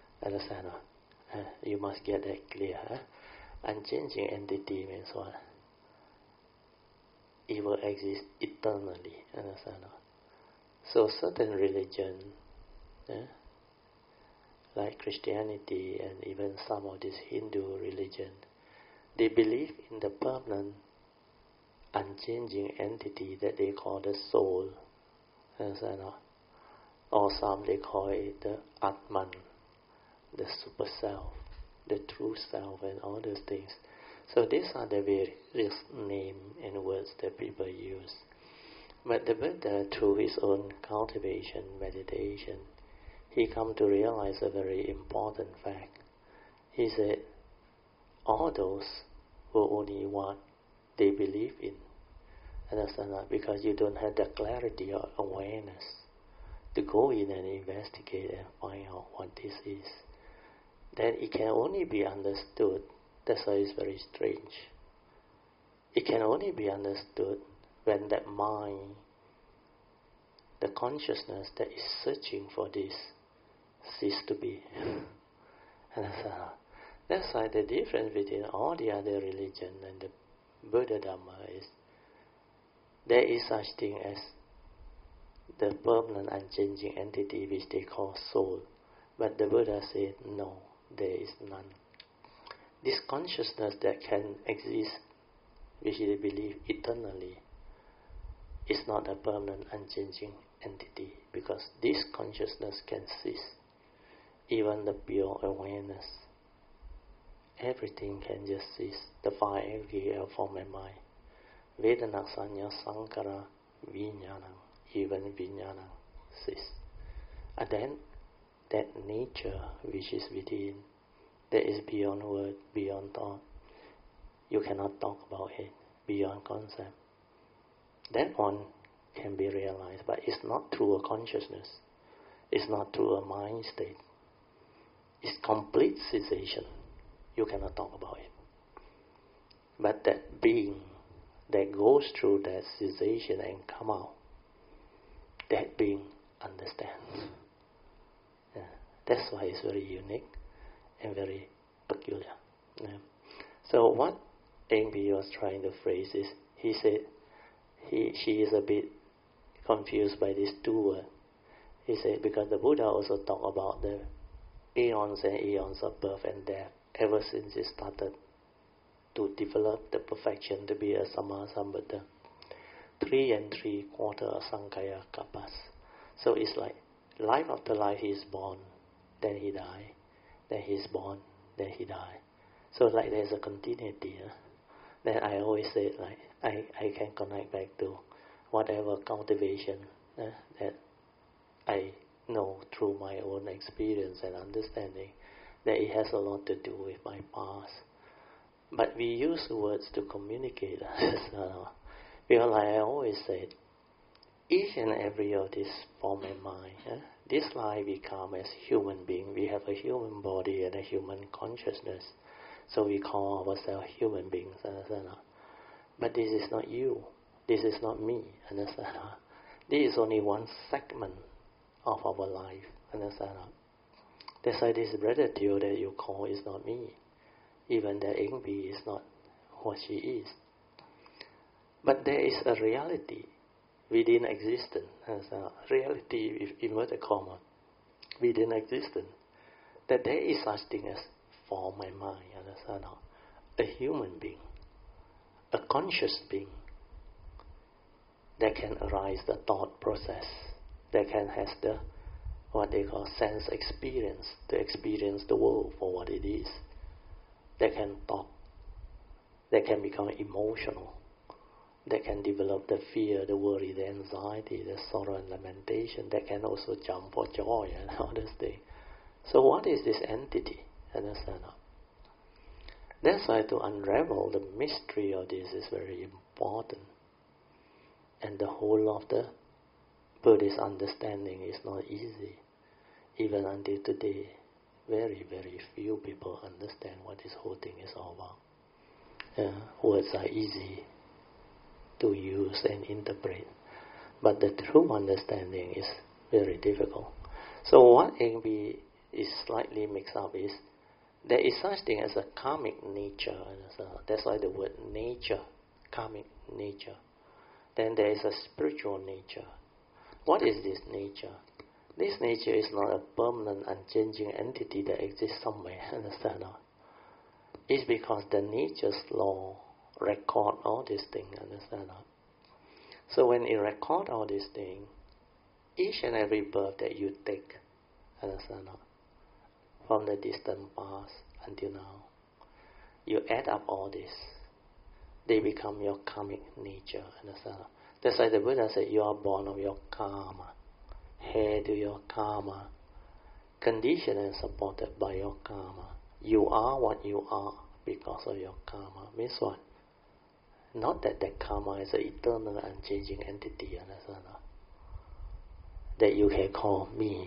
Understand? You must get that clear. Unchanging entity means what? evil exists eternally. Understand? So certain religion, like Christianity and even some of this Hindu religion, they believe in the permanent, unchanging entity that they call the soul. Understand? Or some they call it the Atman, the super self, the true self, and all those things. So these are the various names and words that people use. But the Buddha, through his own cultivation, meditation, he come to realize a very important fact. He said, all those who only what they believe in, understand that? Because you don't have the clarity or awareness to go in and investigate and find out what this is, then it can only be understood. That's why it's very strange. It can only be understood when that mind, the consciousness that is searching for this, cease to be. And that's why the difference between all the other religion and the Buddha Dhamma is there is such thing as the permanent unchanging entity which they call soul. But the Buddha said, no, there is none. This consciousness that can exist, which they believe eternally, is not a permanent unchanging entity, because this consciousness can cease. Even the pure awareness, everything can just cease. The five aggregate form and mind. Vedana, Sanya, Sankara, Vijnana, even Vijnana cease. And then that nature which is within, that is beyond word, beyond thought. You cannot talk about it, beyond concept. That one can be realized, but it's not through a consciousness. It's not through a mind state. It's complete cessation. You cannot talk about it. But that being that goes through that cessation and come out, that being understands. Yeah. That's why it's very unique and very peculiar. Yeah. So what A.B. was trying to phrase is, he said she is a bit confused by these two words. He said because the Buddha also talked about the eons and eons of birth and death ever since he started to develop the perfection to be a Sammasambuddha. 3 3/4 Sankhya Kappas. So it's like life after life he is born, then he die, then he is born, then he die. So like there's a continuity. Then I always say like I can connect back to whatever cultivation that I know through my own experience and understanding, that it has a lot to do with my past. But we use words to communicate. Because like I always said, each and every of this form and mind, this life we come as human being. We have a human body and a human consciousness. So we call ourselves human beings. But this is not you. This is not me. Understand? This is only one segment of our life. Understand? That's why this Brother Teo that you call is not me. Even that Ingbi is not what she is. But there is a reality within existence. Reality with inverted comma. Within existence. That there is such thing as form and mind. Understand? A human being. A conscious being. That can arise the thought process. That can have the what they call sense experience. To experience the world for what it is. That can talk. That can become emotional. That can develop the fear, the worry, the anxiety, the sorrow and lamentation. That can also jump for joy and all those things. So what is this entity? Understand? That's why to unravel the mystery of this is very important. And the whole of the Buddhist understanding is not easy. Even until today, very, very few people understand what this whole thing is all about. Words are easy to use and interpret, but the true understanding is very difficult. So what A.B. is slightly mixed up is, there is such thing as a karmic nature. That's why the word nature, karmic nature. then there is a spiritual nature. What is this nature? This nature is not a permanent, unchanging entity that exists somewhere, understand? It's because the nature's law record all these things, understand? So when it record all these things, each and every birth that you take, understand? From the distant past until now, you add up all this. They become your karmic nature, understand? That's why the Buddha said you are born of your karma, heir to your karma, conditioned and supported by your karma. You are what you are because of your karma. Means what? Not that karma is an eternal, unchanging entity, understand? That you can call me,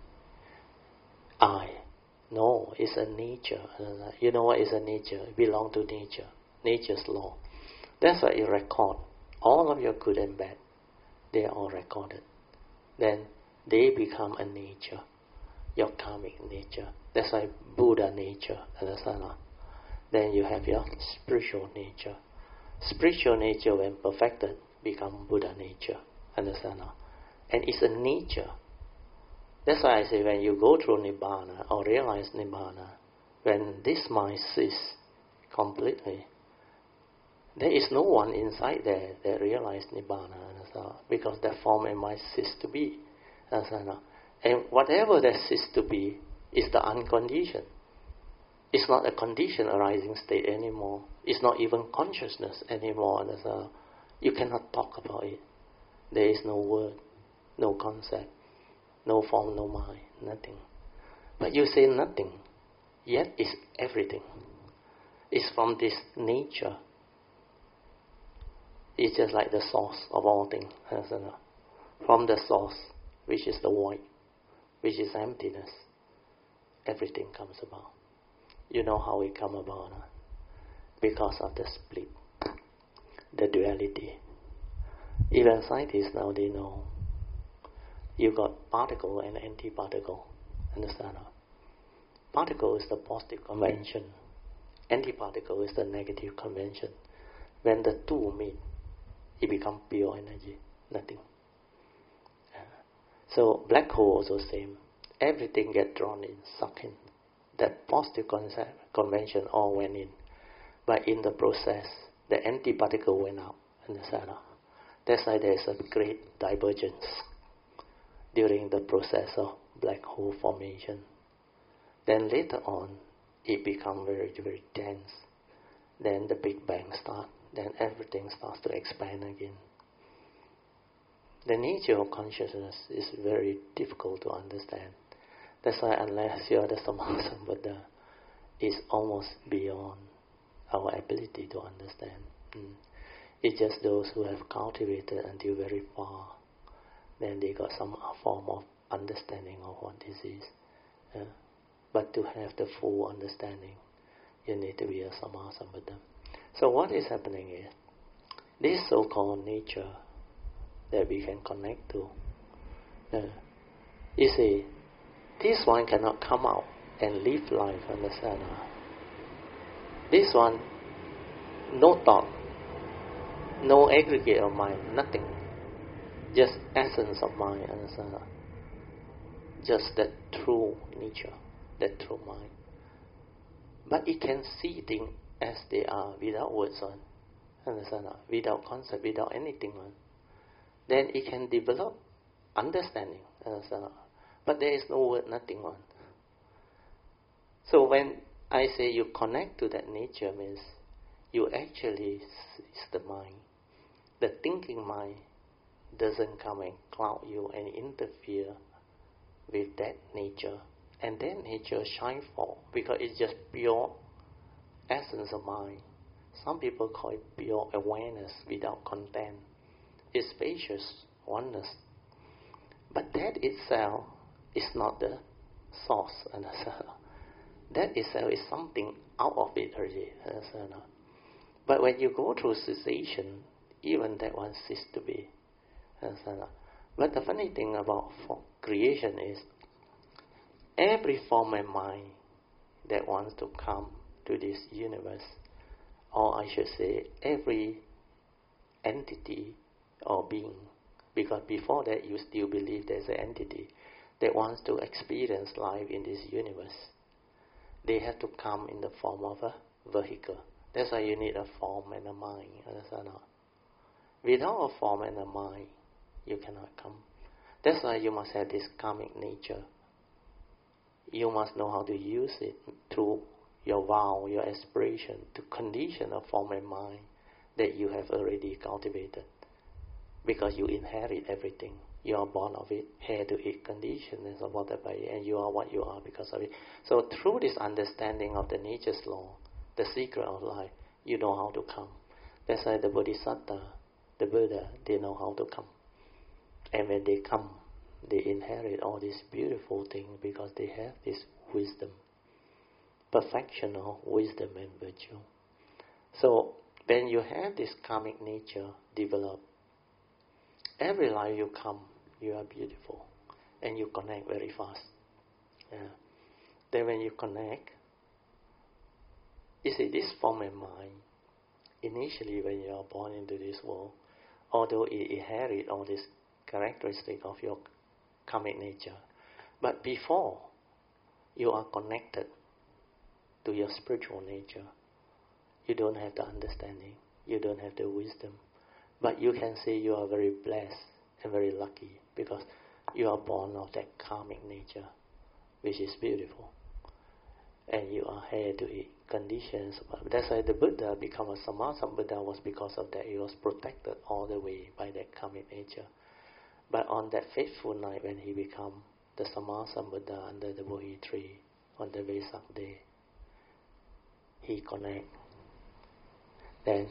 I. No, it's a nature. You know what is a nature? It belongs to nature. Nature's law. That's why it records all of your good and bad. They are all recorded. Then they become a nature, your karmic nature. That's why Buddha nature. Understand? Then you have your spiritual nature. Spiritual nature, when perfected, become Buddha nature. Understand? And it's a nature. That's why I say when you go through Nibbana or realize Nibbana, when this mind ceases completely, there is no one inside there that realizes Nibbana, because that form and mind cease to be. And whatever that cease to be is the unconditioned. It's not a conditioned arising state anymore. It's not even consciousness anymore. You cannot talk about it. There is no word, no concept, no form, no mind, nothing. But you say nothing, yet it's everything. It's from this nature. It's just like the source of all things. From the source, which is the void, which is emptiness, everything comes about. You know how it come about? Because of the split, the duality. Even scientists now, they know you got particle and antiparticle. Understand? Particle is the positive convention. Antiparticle is the negative convention. When the two meet, it becomes pure energy, nothing. So black hole also same. Everything get drawn in, sucked in. That positive convention all went in. But in the process, the antiparticle went out. Understand? That's why there is a great divergence during the process of black hole formation. Then later on, it becomes very, very dense. Then the Big Bang starts. Then everything starts to expand again. The nature of consciousness is very difficult to understand. That's why unless you are the Sammasambuddha, it's almost beyond our ability to understand. It's just those who have cultivated until very far, then they got some form of understanding of what this is. But to have the full understanding, you need to be a Sammasambuddha. So what is happening is, this so-called nature that we can connect to, you see, this one cannot come out and live life, understand? This one, no thought, no aggregate of mind, nothing. Just essence of mind, understand? Just that true nature, that true mind. But it can see things as they are without words on, understand? Without concept, without anything on. Then it can develop understanding, understand? But there is no word, nothing on. So when I say you connect to that nature, means you actually seize the mind. The thinking mind doesn't come and cloud you and interfere with that nature. And then nature shine forth because it's just pure essence of mind. Some people call it pure awareness without content. It's spacious oneness. But that itself is not the source. That itself is something out of it already. But when you go through cessation, even that one ceases to be. But the funny thing about creation is, every form and mind that wants to come to this universe, or I should say, every entity or being. Because before that, you still believe there's an entity that wants to experience life in this universe. They have to come in the form of a vehicle. That's why you need a form and a mind. Understand? Without a form and a mind, you cannot come. That's why you must have this karmic nature. You must know how to use it through your vow, your aspiration, to condition a form and mind that you have already cultivated. Because you inherit everything. You are born of it, hair to it, conditioned and supported by it, and you are what you are because of it. So through this understanding of the nature's law, the secret of life, you know how to come. That's why the Bodhisattva, the Buddha, they know how to come. And when they come, they inherit all these beautiful things because they have this wisdom, perfection of wisdom and virtue. So when you have this karmic nature developed, every life you come, you are beautiful, and you connect very fast. Yeah. Then when you connect, you see this form and mind, initially when you are born into this world, although it inherits all these characteristics of your karmic nature, but before you are connected to your spiritual nature, you don't have the understanding, you don't have the wisdom, but you can say you are very blessed and very lucky because you are born of that karmic nature, which is beautiful, and you are here to it, conditions. That's why the Buddha became a Sammasambuddha, was because of that. He was protected all the way by that karmic nature. But on that fateful night when he became the Sammasambuddha under the Bodhi tree on the Vesak day, he connect. Then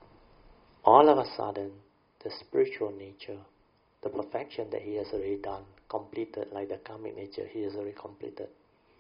all of a sudden, the spiritual nature, the perfection that he has already done, completed, like the karmic nature he has already completed,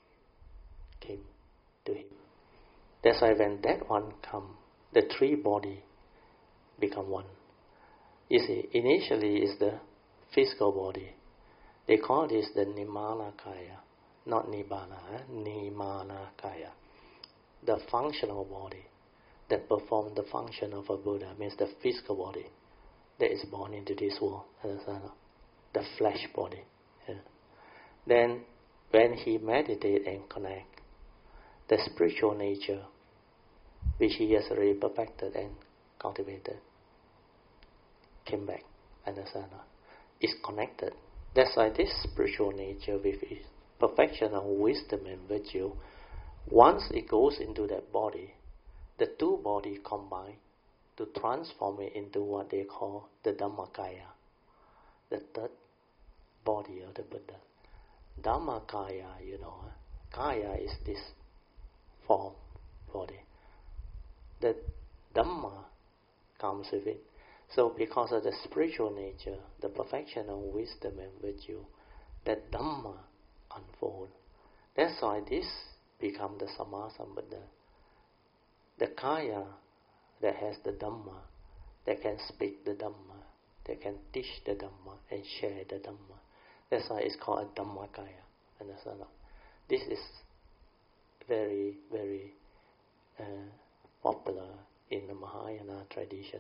came to him. That's why when that one come, the three body become one. You see, initially is the physical body. They call this the Nimanakaya, not Nibbana, Nimanakaya. The functional body that performs the function of a Buddha means the physical body that is born into this world. The flesh body. Yeah. Then when he meditate and connect, the spiritual nature which he has already perfected and cultivated came back. Understand? Is connected. That's why this spiritual nature with its perfection of wisdom and virtue, once it goes into that body, the two bodies combine to transform it into what they call the Dhammakaya, the third body of the Buddha. Dhammakaya, Kaya is this form, body. The Dhamma comes with it. So because of the spiritual nature, the perfection of wisdom and virtue, that Dhamma unfold. That's why this becomes the Sammasambuddha. The Kaya that has the Dhamma, that can speak the Dhamma, that can teach the Dhamma and share the Dhamma. That's why it's called a Dhammakaya. Understand? This is very, very popular in the Mahayana tradition.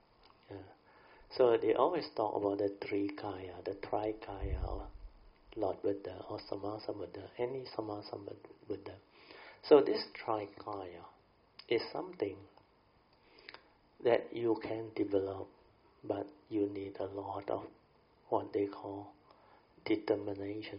So they always talk about the three kaya, the trikaya, or Lord Buddha, or Sammasambuddha, any Sammasambuddha. So this trikaya is something that you can develop, but you need a lot of what they call determination,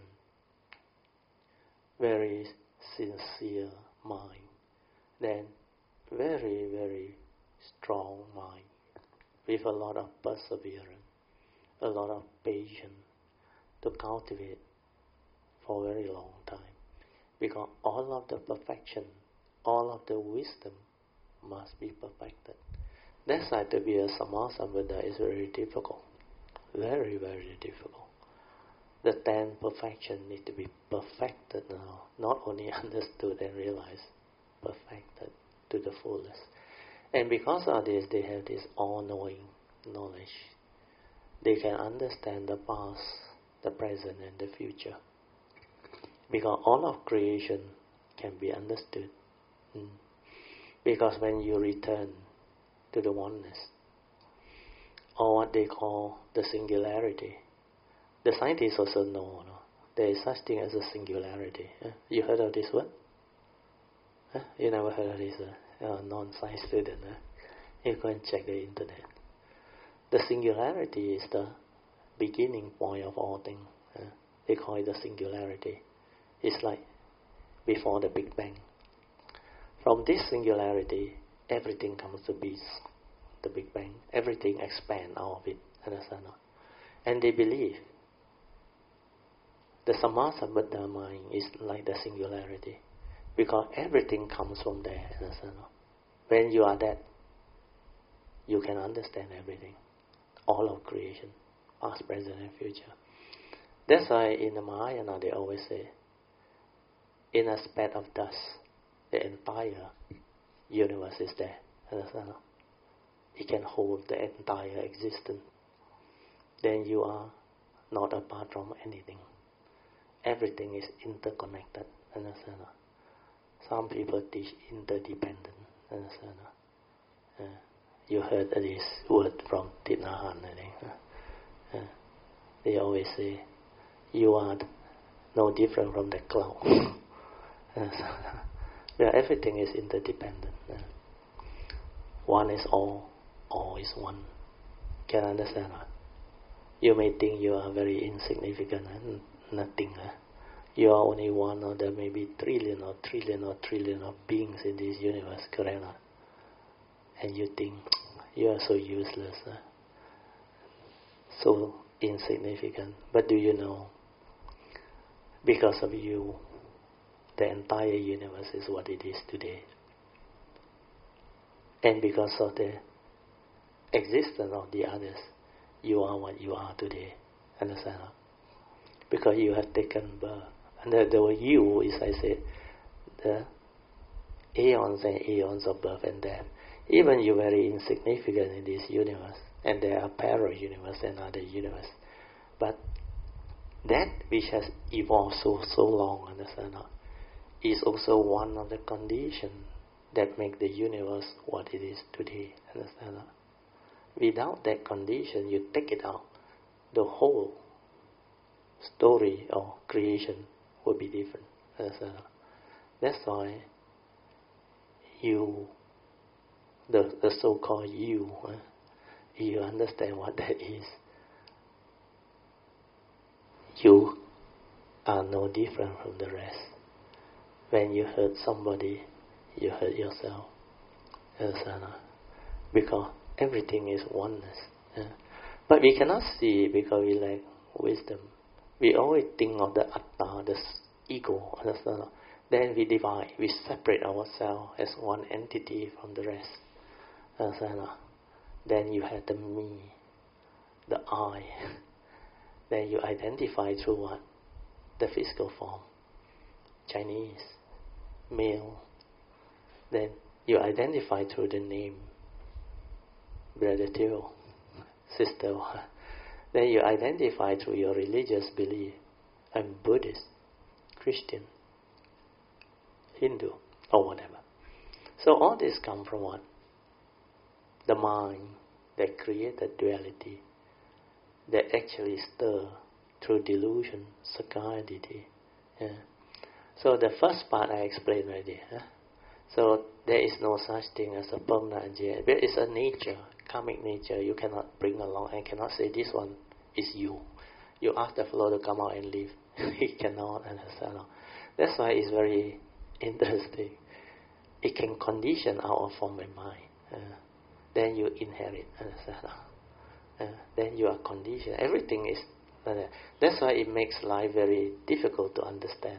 very sincere mind, then very, very strong mind, with a lot of perseverance, a lot of patience to cultivate for a very long time. Because all of the perfection, all of the wisdom must be perfected. That's why to be a Sammasambuddha is very difficult. Very, very difficult. The 10 perfections need to be perfected now. Not only understood and realized, perfected to the fullest. And because of this, they have this all-knowing knowledge. They can understand the past, the present, and the future. Because all of creation can be understood. Because when you return to the oneness, or what they call the singularity. The scientists also know, there is such thing as a singularity. You heard of this word? You never heard of this? Non-science student. You go and check the internet. The singularity is the beginning point of all things. They call it the singularity. It's like before the Big Bang. From this singularity, everything comes to be. The Big Bang. Everything expands out of it. Understand? And they believe the Sammasambuddha mind is like the singularity. Because everything comes from there. Understand? When you are that, you can understand everything. All of creation. Past, present and future. That's why in the Mahayana they always say, in a speck of dust, the entire universe is there. Understand? It can hold the entire existence. Then you are not apart from anything. Everything is interconnected. Understand? Some people teach interdependent. Understand? You heard this word from Thich Nhat Hanh, I think. They always say, you are no different from the cloud. Everything is interdependent. One is all is one. Can understand? You may think you are very insignificant and nothing. You are only one of the maybe trillion of beings in this universe, correct? And you think you are so useless, so insignificant. But do you know, because of you, the entire universe is what it is today. And because of the existence of the others, you are what you are today. Understand? Because you have taken birth. And the you is, I said, the aeons and aeons of birth and death. Even you're very insignificant in this universe, and there are parallel universe and other universe. But that which has evolved so long, understand, is also one of the conditions that make the universe what it is today. Understand? Without that condition, you take it out, the whole story of creation would be different. Understand? That's why you, the so-called you understand what that is. You are no different from the rest. When you hurt somebody, you hurt yourself. Understand? Because everything is oneness. But we cannot see because we lack wisdom. We always think of the atta, the ego. Understand? Then we divide, we separate ourselves as one entity from the rest. Understand? Then you have the me, the I. Then you identify through what? The physical form. Chinese, male. Then you identify through the name. Brother Theo, sister. Then you identify through your religious belief. I'm Buddhist, Christian, Hindu, or whatever. So all this come from what? The mind that created duality, that actually stir through delusion, sakayaditi. So the first part I explained already. So there is no such thing as a permanent agent. There is a nature, karmic nature. You cannot bring along and cannot say this one is you. You ask the flow to come out and leave. It cannot understand. That's why it's very interesting. It can condition out of form and mind. Then you inherit. Understand? Then you are conditioned. Everything is. That's why it makes life very difficult to understand.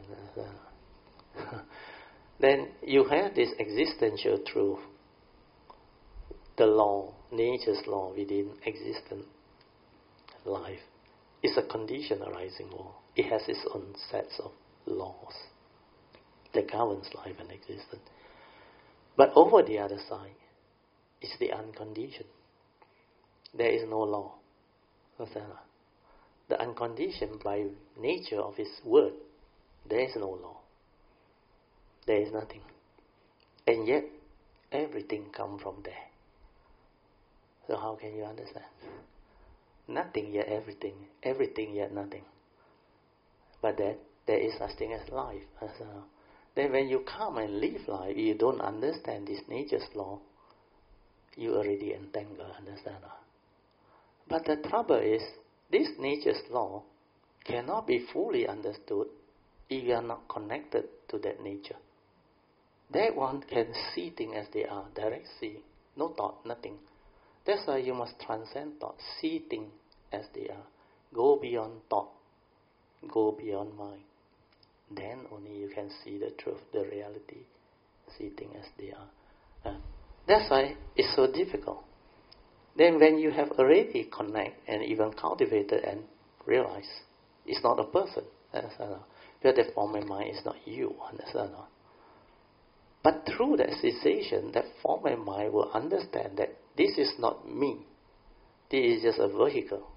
Then you have this existential truth, the law, nature's law within existent life. It's a condition arising law. It has its own sets of laws that governs life and existence. But over the other side is the unconditioned. There is no law. Understand? The unconditioned by nature of His word, there is no law. There is nothing. And yet, everything comes from there. So how can you understand? Nothing yet everything, everything yet nothing. But that there is such thing as life. So then when you come and live life, you don't understand this nature's law, you already entangled, understand? But the trouble is, this nature's law cannot be fully understood if you are not connected to that nature. That one can see things as they are, direct seeing, no thought, nothing. That's why you must transcend thought, see things as they are, go beyond thought, go beyond mind. Then only you can see the truth, the reality, see things as they are. That's why it's so difficult. Then when you have already connected and even cultivated and realized it's not a person, understand? Because the form and mind is not you, understand? But through that cessation, that form and mind will understand that this is not me. This is just a vehicle,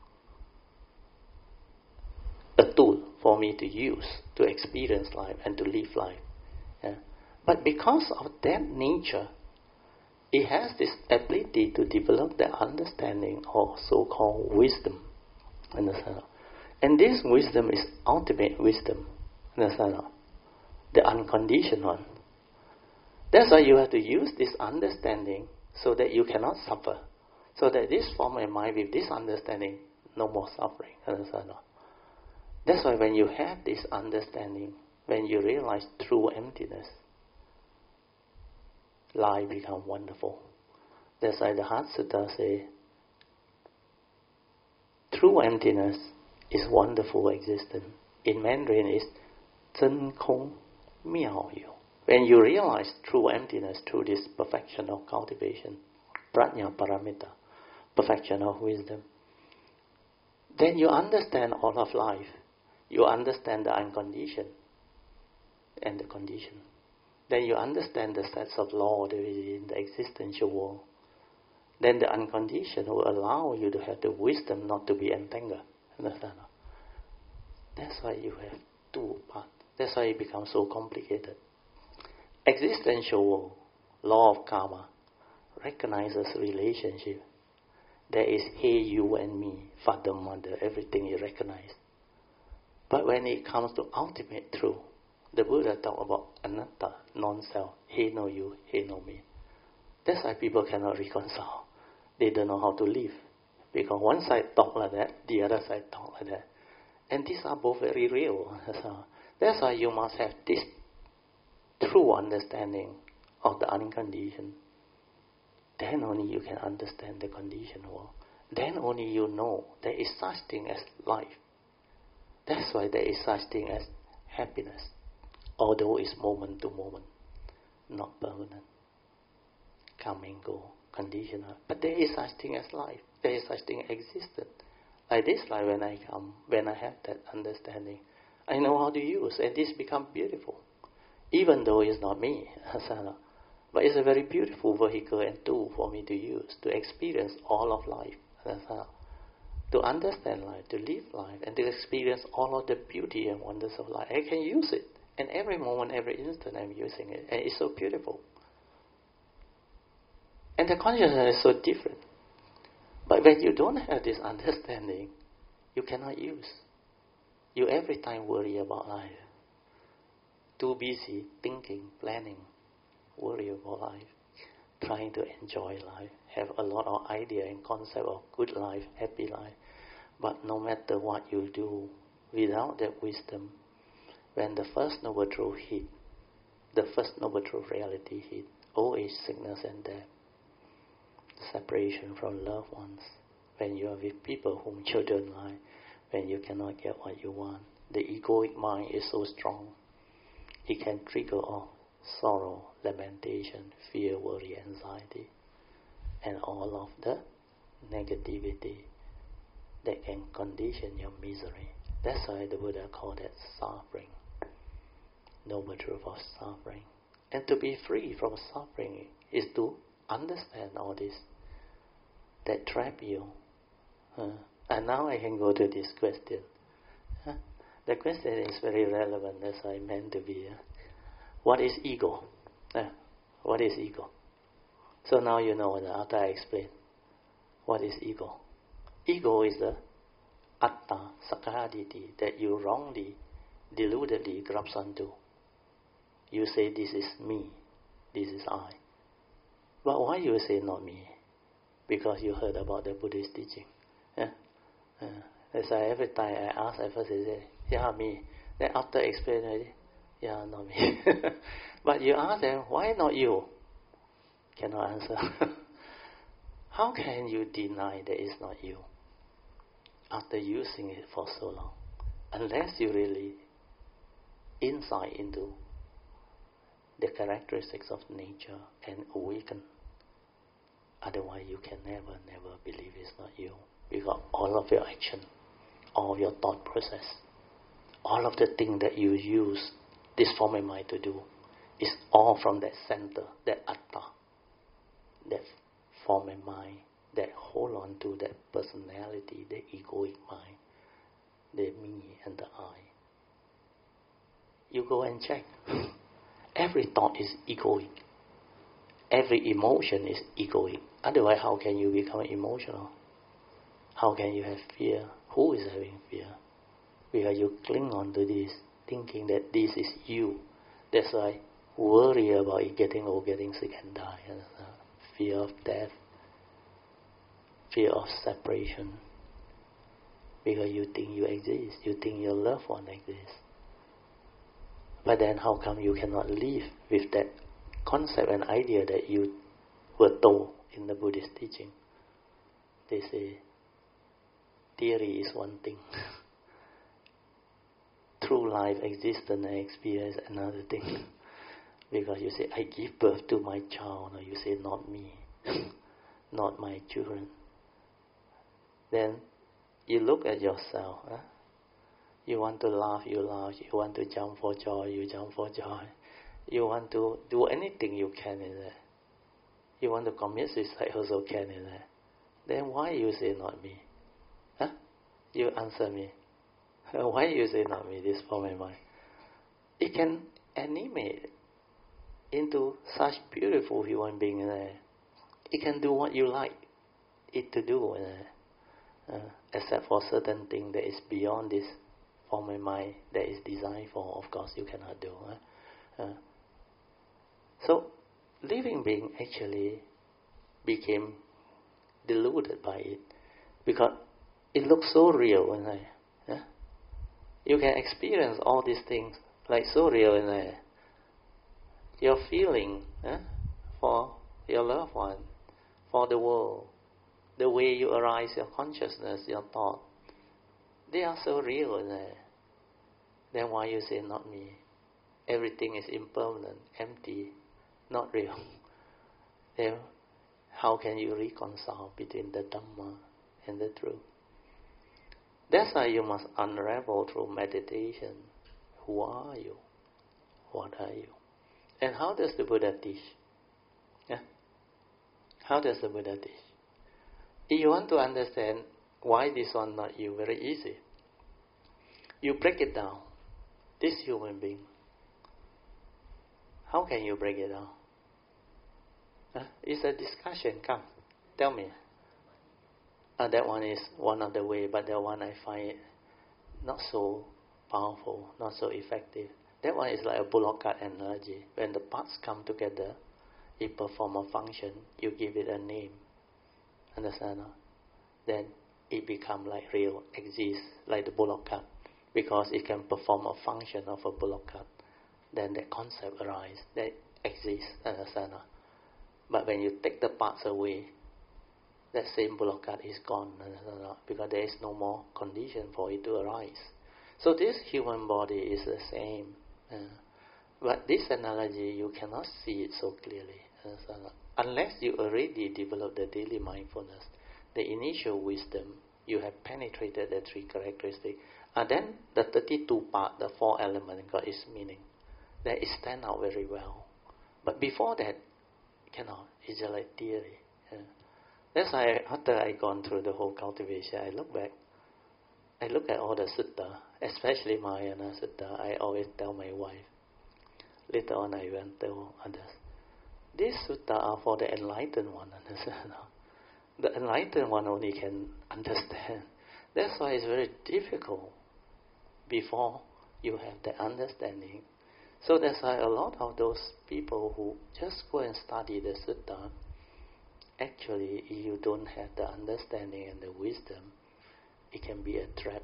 a tool for me to use to experience life and to live life. Yeah? But because of that nature, it has this ability to develop the understanding or so-called wisdom. Understand? And this wisdom is ultimate wisdom. Understand? The unconditioned one. That's why you have to use this understanding so that you cannot suffer. So that this form and mind with this understanding, no more suffering. Understand? That's why when you have this understanding, when you realize true emptiness, life becomes wonderful. That's why the Heart Sutta say, true emptiness is wonderful existence. In Mandarin is 真空妙有. When you realize true emptiness through this perfection of cultivation, prajna paramita, perfection of wisdom, then you understand all of life. You understand the unconditioned and the conditioned. Then you understand the sets of law that is in the existential world. Then the unconditioned will allow you to have the wisdom not to be entangled. Understand? That's why you have two parts. That's why it becomes so complicated. Existential world, law of karma, recognizes relationship. There is hey, you and me, father, mother, everything you recognize. But when it comes to ultimate truth, the Buddha talk about anatta, non-self, he no you, he no me. That's why people cannot reconcile. They don't know how to live. Because one side talk like that, the other side talk like that. And these are both very real. That's why you must have this true understanding of the unconditioned. Then only you can understand the conditioned world. Then only you know there is such thing as life. That's why there is such thing as happiness. Although it's moment to moment, not permanent. Come and go, conditional. But there is such thing as life. There is such thing as existence. Like this life, when I come, when I have that understanding, I know how to use, and this becomes beautiful. Even though it's not me, but it's a very beautiful vehicle and tool for me to use, to experience all of life. To understand life, to live life, and to experience all of the beauty and wonders of life. I can use it. And every moment, every instant I'm using it. And it's so beautiful. And the consciousness is so different. But when you don't have this understanding, you cannot use. You every time worry about life. Too busy thinking, planning, worry about life. Trying to enjoy life. Have a lot of idea and concept of good life, happy life. But no matter what you do, without that wisdom, when the first noble truth hit, the first noble truth reality hit, old age, sickness and death, separation from loved ones, when you are with people whom children like, when you cannot get what you want, the egoic mind is so strong, it can trigger off sorrow, lamentation, fear, worry, anxiety, and all of the negativity that can condition your misery. That's why the Buddha called that suffering. Noble truth of suffering. And to be free from suffering is to understand all this that trap you. And now I can go to this question. The question is very relevant, as I meant to be. What is ego? What is ego? So now you know after I explain. What is ego? Ego is the atta, sakkayaditthi, that you wrongly, deludedly grasp onto. You say this is me, this is I. But why you say not me? Because you heard about the Buddhist teaching. That's why every time I ask, I first say, yeah, me. Then after explaining, yeah, not me. But you ask them, why not you? Cannot answer. How can you deny that it's not you after using it for so long? Unless you really insight into the characteristics of nature and awaken. Otherwise you can never believe it's not you. Because all of your action, all of your thought process, all of the things that you use this form of mind to do is all from that center, that atta, that form of mind, that hold on to that personality, the egoic mind, the me and the I. You go and check. Every thought is egoic. Every emotion is egoic. Otherwise, how can you become emotional? How can you have fear? Who is having fear? Because you cling on to this, thinking that this is you. That's why worry about it getting old, getting sick and die. Fear of death. Fear of separation. Because you think you exist. You think your loved one exists. But then how come you cannot live with that concept and idea that you were told in the Buddhist teaching? They say, theory is one thing. True life, existence and experience another thing. Because you say, I give birth to my child. Or you say, not me. Not my children. Then you look at yourself. You want to laugh, you laugh. You want to jump for joy, you jump for joy. You want to do anything you can in there. You want to commit suicide also can in there. Then why you say not me? You answer me. Why you say not me, this form of mind? It can animate into such beautiful human being in there. It can do what you like it to do in there. Except for certain thing that is beyond this form of mind that is designed for, of course you cannot do. So, living being actually became deluded by it because it looks so real in there. You can experience all these things like so real in there. Your feeling for your loved one, for the world, the way you arise your consciousness, your thought, they are so real in there. Then why you say not me? Everything is impermanent, empty, not real. Then how can you reconcile between the Dhamma and the truth? That's why you must unravel through meditation. Who are you? What are you? And how does the Buddha teach? How does the Buddha teach? If you want to understand why this one not you, very easy. You break it down. This human being. How can you break it down? It's a discussion. Come, tell me. That one is one of the way, but that one I find not so powerful, not so effective. That one is like a bullock cart analogy. When the parts come together, it perform a function. You give it a name. Understand? Then it become like real, exists like the bullock cart, because it can perform a function of a bullock cart. Then that concept arises, that exists. Understand? But when you take the parts away, that same bullock cart is gone, because there is no more condition for it to arise. So this human body is the same. But this analogy, you cannot see it so clearly. Unless you already develop the daily mindfulness, the initial wisdom, you have penetrated the three characteristics. And then the 32 part, the 4 elements got its meaning. Then it stand out very well. But before that, cannot. It's just like theory. That's why after I gone through the whole cultivation, I look back. I look at all the sutta, especially Mahayana sutta. I always tell my wife. Later on I went to others. These sutta are for the enlightened one, understand? The enlightened one only can understand. That's why it's very difficult before you have the understanding. So that's why a lot of those people who just go and study the sutta, actually, if you don't have the understanding and the wisdom, it can be a trap.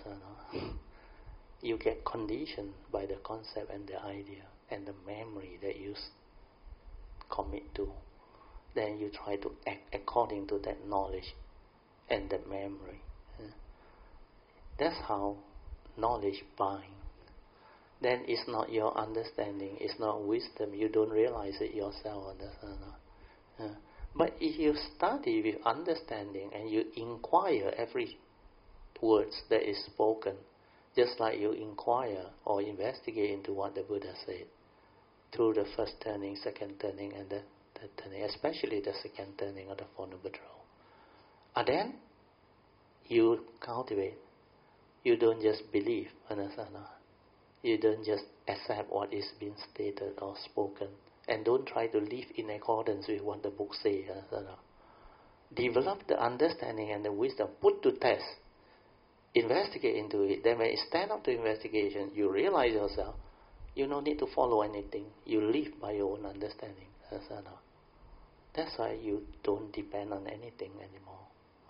You get conditioned by the concept and the idea and the memory that you commit to. Then you try to act according to that knowledge and that memory. That's how knowledge binds. Then it's not your understanding, it's not wisdom. You don't realize it yourself. But if you study with understanding and you inquire every words that is spoken, just like you inquire or investigate into what the Buddha said, through the first turning, second turning, and the third turning, especially the second turning of the Four Noble Truths. And then you cultivate. You don't just believe, you don't just accept what is being stated or spoken, and don't try to live in accordance with what the book says. Develop the understanding and the wisdom, put to test, investigate into it. Then when you stand up to investigation, you realize yourself, you don't need to follow anything. You live by your own understanding. That's why you don't depend on anything anymore.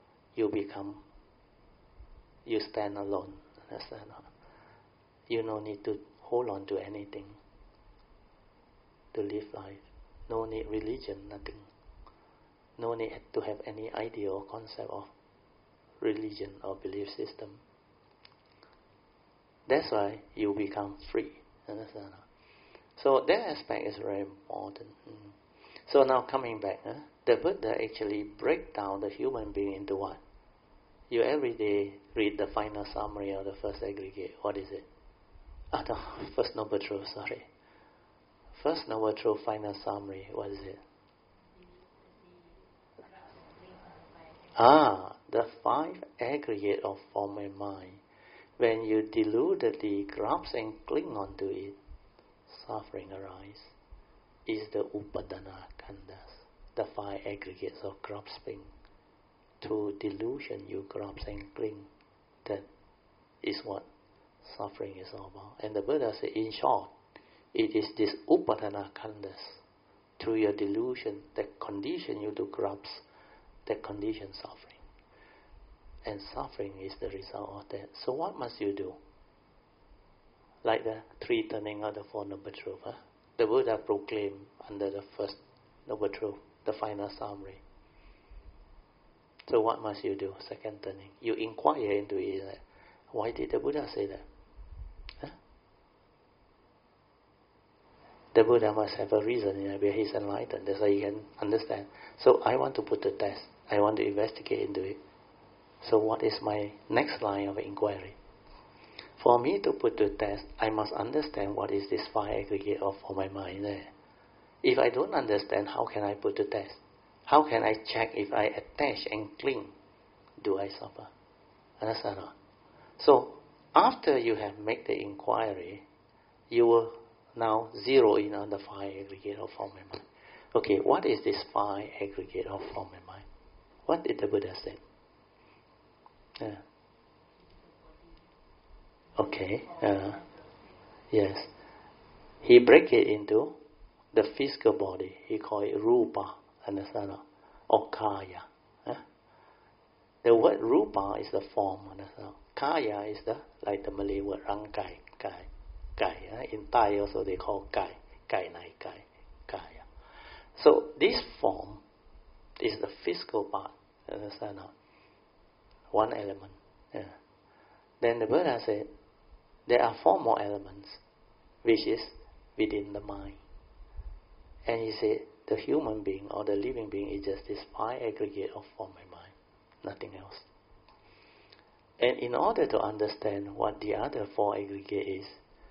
You stand alone. You no need to hold on to anything to live life. No need religion, nothing. No need to have any idea or concept of religion or belief system. That's why you become free. So that aspect is very important. So now coming back, the Buddha actually break down the human being into what? You every day read the final summary of the first aggregate. What is it? No, First Noble Truth, sorry. First Noble Truth final summary. What is it? The 5 aggregate of form and mind. When you deludedly grasp and cling onto it, suffering arises. Is the Upadana Khandhas, the 5 aggregates of grasping. Through delusion you grasp and cling. That is what suffering is all about. And the Buddha said, in short, it is this Upadana Khandhas, through your delusion, that condition you to grasp, that condition suffering. And suffering is the result of that. So what must you do? Like the 3 turning of the Four Noble Truths. The Buddha proclaimed under the First Noble Truth, the final summary. So what must you do? Second turning. You inquire into it. Why did the Buddha say that? The Buddha must have a reason where he's enlightened. That's why he can understand. So I want to put the test. I want to investigate into it. So what is my next line of inquiry? For me to put the test, I must understand what is this 5 aggregate of for my mind there. If I don't understand, how can I put the test? How can I check if I attach and cling? Do I suffer? Understand? So after you have made the inquiry, you will now zero in on the 5 aggregate of form and mind. Okay, what is this 5 aggregate of form and mind? What did the Buddha say? Yes. He break it into the physical body. He call it rupa, understand? Or kaya. The word rupa is the form, understand? Kaya is like the Malay word rangkai, kai. In Thai also they call kai nai kai, kaya. So this form is the physical part, understand? One element. Then the Buddha said, there are 4 more elements, which is within the mind. And he said, the human being or the living being is just this 5 aggregate of form and mind, nothing else. And in order to understand what the other 4 aggregate is,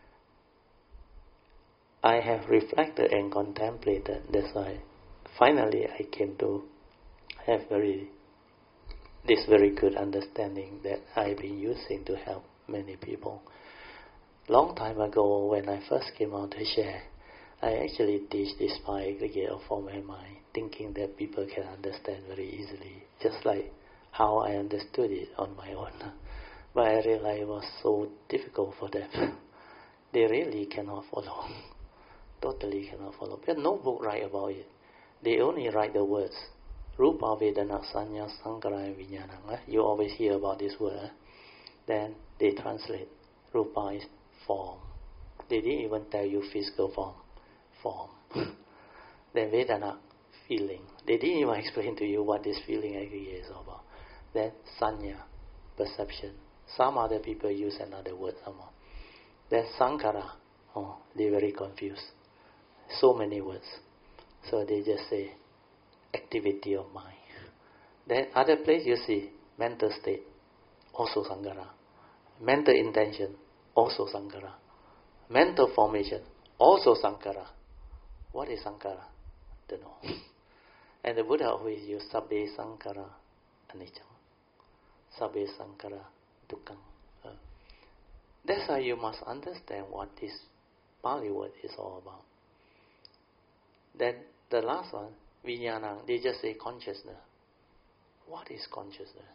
I have reflected and contemplated. That's why finally I came to have this very good understanding that I've been using to help many people. Long time ago, when I first came out to share, I actually teach this 5 aggregate of form and mind, thinking that people can understand very easily, just like how I understood it on my own. But I realized it was so difficult for them. They really cannot follow. Totally cannot follow. There's no book write about it. They only write the words. Rupa, Vedana, Sanya, Sankara, and Vijnana. You always hear about this word. Then they translate. Rupa is form. They didn't even tell you physical form. Form. Then Vedana, feeling. They didn't even explain to you what this feeling aggregate is about. Then Sanya, perception. Some other people use another word somehow. Then Sankara, they're very confused. So many words. So they just say activity of mind. Then other place you see mental state, also Sankara. Mental intention, also Sankara. Mental formation, also Sankara. What is Sankara? Don't know. And the Buddha always use Sabbe Sankara Anicca. Sabbe Sankara Dukkha. That's how you must understand what this Pali word is all about. Then the last one, Vijnana, they just say consciousness. What is consciousness?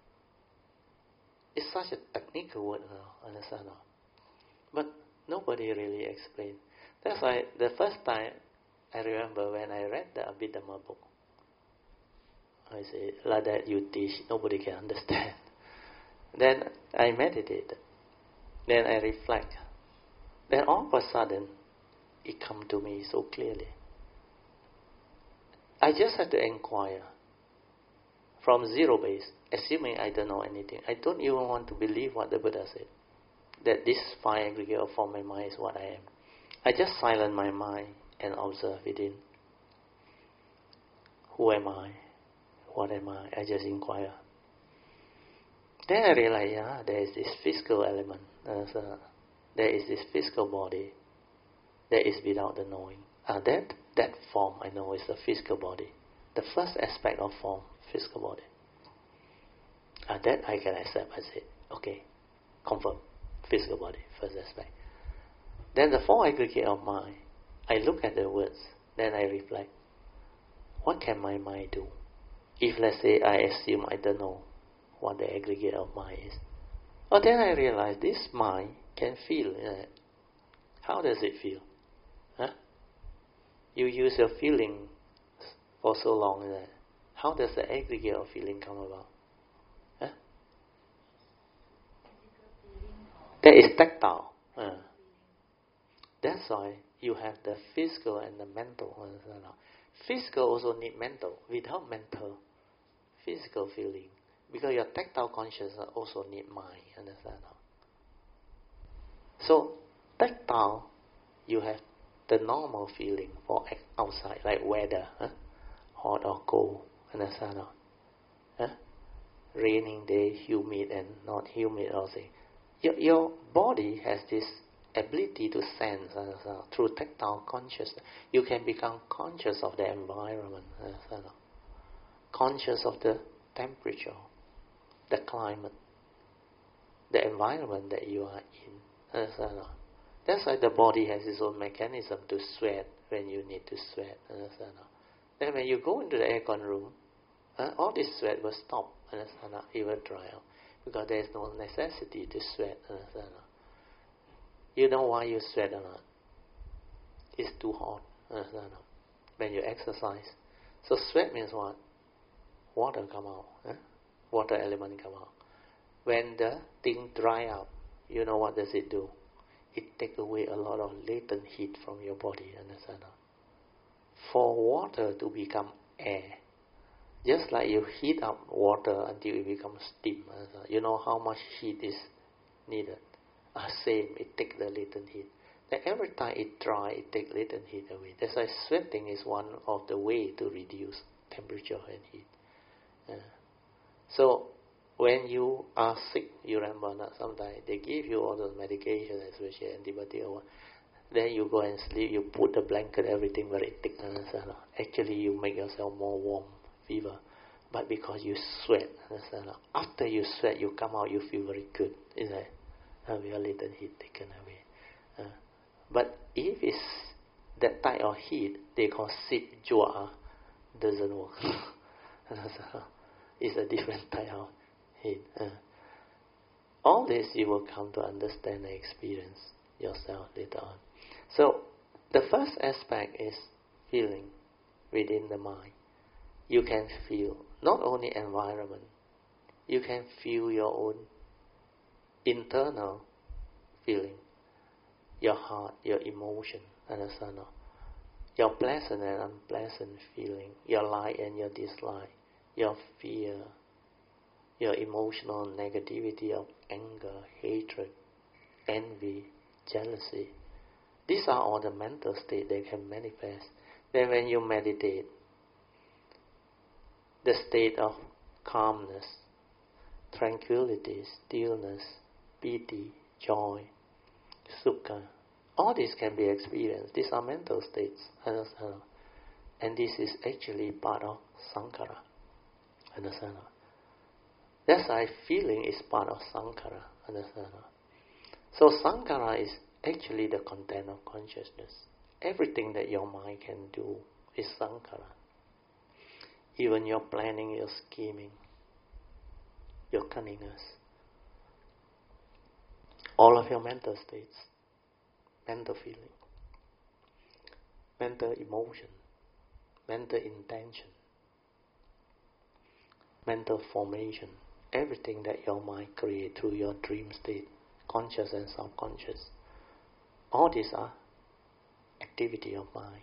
It's such a technical word, understand? But nobody really explained. That's why the first time I remember when I read the Abhidhamma book, I said, like that you teach, nobody can understand. Then I meditate. Then I reflect. Then all of a sudden, it come to me so clearly. I just had to inquire from zero base, assuming I don't know anything. I don't even want to believe what the Buddha said, that this 5 aggregate of form and mind is what I am. I just silence my mind and observe within. Who am I? What am I? I just inquire. Then I realize, there is this physical element. There is this physical body that is without the knowing. That form I know is the physical body. The first aspect of form, physical body. That I can accept. I say, okay, confirm, physical body, first aspect. Then the 4 aggregate of mind, I look at the words, then I reflect. What can my mind do? If let's say I assume I don't know what the aggregate of mind is. Then I realize this mind can feel. How does it feel? You use your feeling for so long. How does the aggregate of feeling come about? That is tactile. That's why you have the physical and the mental. Physical also need mental. Without mental, physical feeling. Because your tactile consciousness also need mind. Understand? So, tactile, you have the normal feeling for outside, like weather, hot or cold. Understand? Raining day, humid and not humid also. Your body has this ability to sense through tactile consciousness. You can become conscious of the environment, conscious of the temperature, the climate, the environment that you are in. That's why the body has its own mechanism to sweat when you need to sweat. Then when you go into the aircon room, all this sweat will stop. It will dry out. Because there is no necessity to sweat. You know why you sweat or not? It's too hot. When you exercise. So sweat means what? Water come out. Water element come out. When the thing dry out, you know what does it do? It takes away a lot of latent heat from your body. Understand? For water to become air, just like you heat up water until it becomes steam. You know how much heat is needed. Same, it takes the latent heat. Then every time it dries, it takes latent heat away. That's why sweating is one of the way to reduce temperature and heat. So when you are sick, you remember that sometimes they give you all those medication, especially antibiotic or what. Then you go and sleep, you put the blanket, everything very thick. Actually, you make yourself more warm, fever. But because you sweat, after you sweat, you come out, you feel very good. Isn't it? Your latent heat taken away. But if it's that type of heat they call sit jua doesn't work. It's a different type of heat. All this you will come to understand and experience yourself later on. So the first aspect is feeling within the mind. You can feel not only environment, you can feel your own internal feeling, your heart, your emotion, understand? Your pleasant and unpleasant feeling, your like and your dislike, your fear, your emotional negativity of anger, hatred, envy, jealousy. These are all the mental states that can manifest. Then when you meditate, the state of calmness, tranquility, stillness, piti, joy, sukha, all this can be experienced. These are mental states. Understand? And this is actually part of sankhara. Understand? That's why feeling is part of sankhara. Understand? So sankhara is actually the content of consciousness. Everything that your mind can do is sankhara. Even your planning, your scheming, your cunningness, all of your mental states, mental feeling, mental emotion, mental intention, mental formation, everything that your mind creates through your dream state, conscious and subconscious, all these are activity of mind.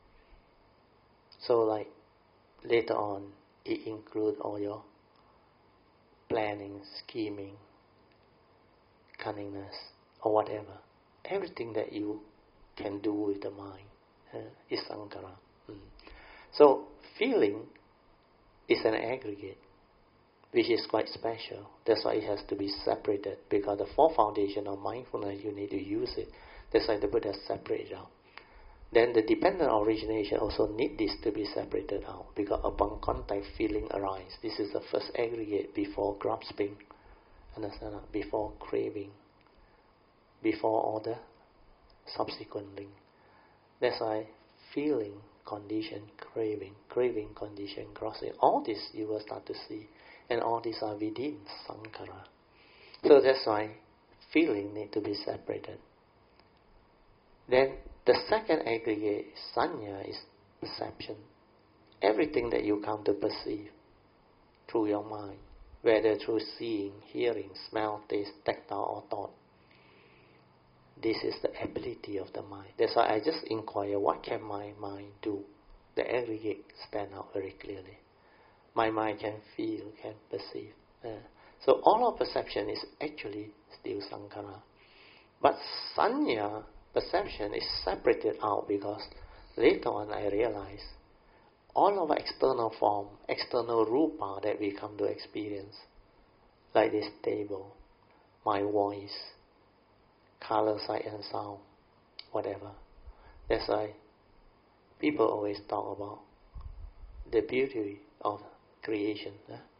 So like later on, it includes all your planning, scheming, cunningness, or whatever. Everything that you can do with the mind is sankhara. So feeling is an aggregate, which is quite special. That's why it has to be separated, because the four foundation of mindfulness, you need to use it. That's why the Buddha separated out. Then the dependent origination also need this to be separated out, because upon contact, feeling arises. This is the first aggregate before grasping, understand? Before craving, before all the subsequent link. That's why feeling, condition, craving condition, grasping, all this you will start to see, and all these are within sankhara. So that's why feeling need to be separated. Then the second aggregate, sanya, is perception. Everything that you come to perceive through your mind, whether through seeing, hearing, smell, taste, tactile, or thought. This is the ability of the mind. That's why I just inquire, what can my mind do? The aggregate stand out very clearly. My mind can feel, can perceive. So all of perception is actually still sankhara. But sanya, perception, is separated out, because later on I realize all of our external form, external rupa that we come to experience, like this table, my voice, color, sight and sound, whatever. That's why people always talk about the beauty of creation.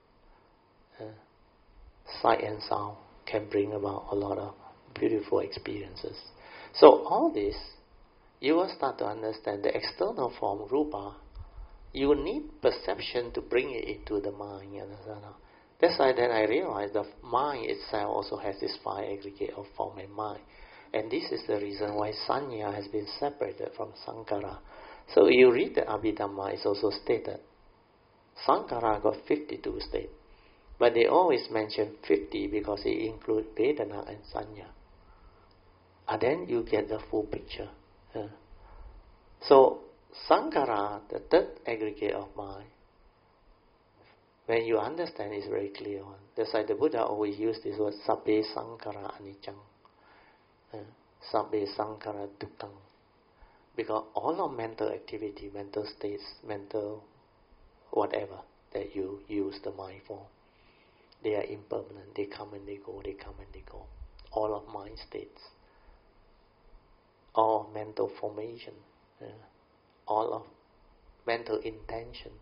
Sight and sound can bring about a lot of beautiful experiences. So all this, you will start to understand the external form, rupa. You need perception to bring it into the mind. You understand? That's why then I realized the mind itself also has this five aggregate of form and mind. And this is the reason why sanya has been separated from sankhara. So you read the Abhidhamma, it's also stated, sankhara got 52 states. But they always mention 50 because it includes Vedana and sanya. And then you get the full picture. So sankhara, the third aggregate of mind, when you understand, it's very clear one. That's why the Buddha always used this word sabbe sankhara anicca, sabbe sankhara dukkha. Because all of mental activity, mental states, mental whatever that you use the mind for, they are impermanent. They come and they go, they come and they go. All of mind states, all mental formation, all of mental intention.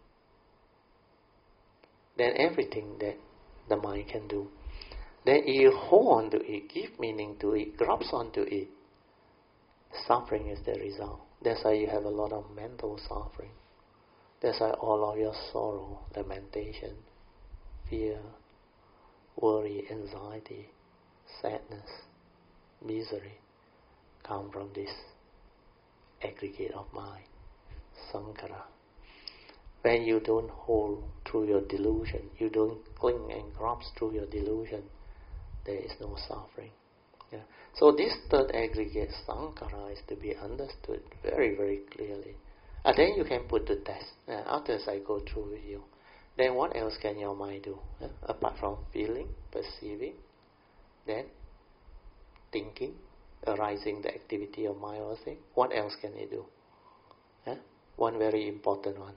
Then everything that the mind can do. Then you hold on to it, give meaning to it, grasp onto it. Suffering is the result. That's why you have a lot of mental suffering. That's why all of your sorrow, lamentation, fear, worry, anxiety, sadness, misery come from this aggregate of mind, sankhara. When you don't hold through your delusion, you don't cling and grasp through your delusion, there is no suffering. Yeah. So this third aggregate, sankhara, is to be understood very, very clearly. And then you can put to test. After I go through with you, then what else can your mind do? Apart from feeling, perceiving, then thinking, arising the activity of mind or thing, what else can it do? One very important one.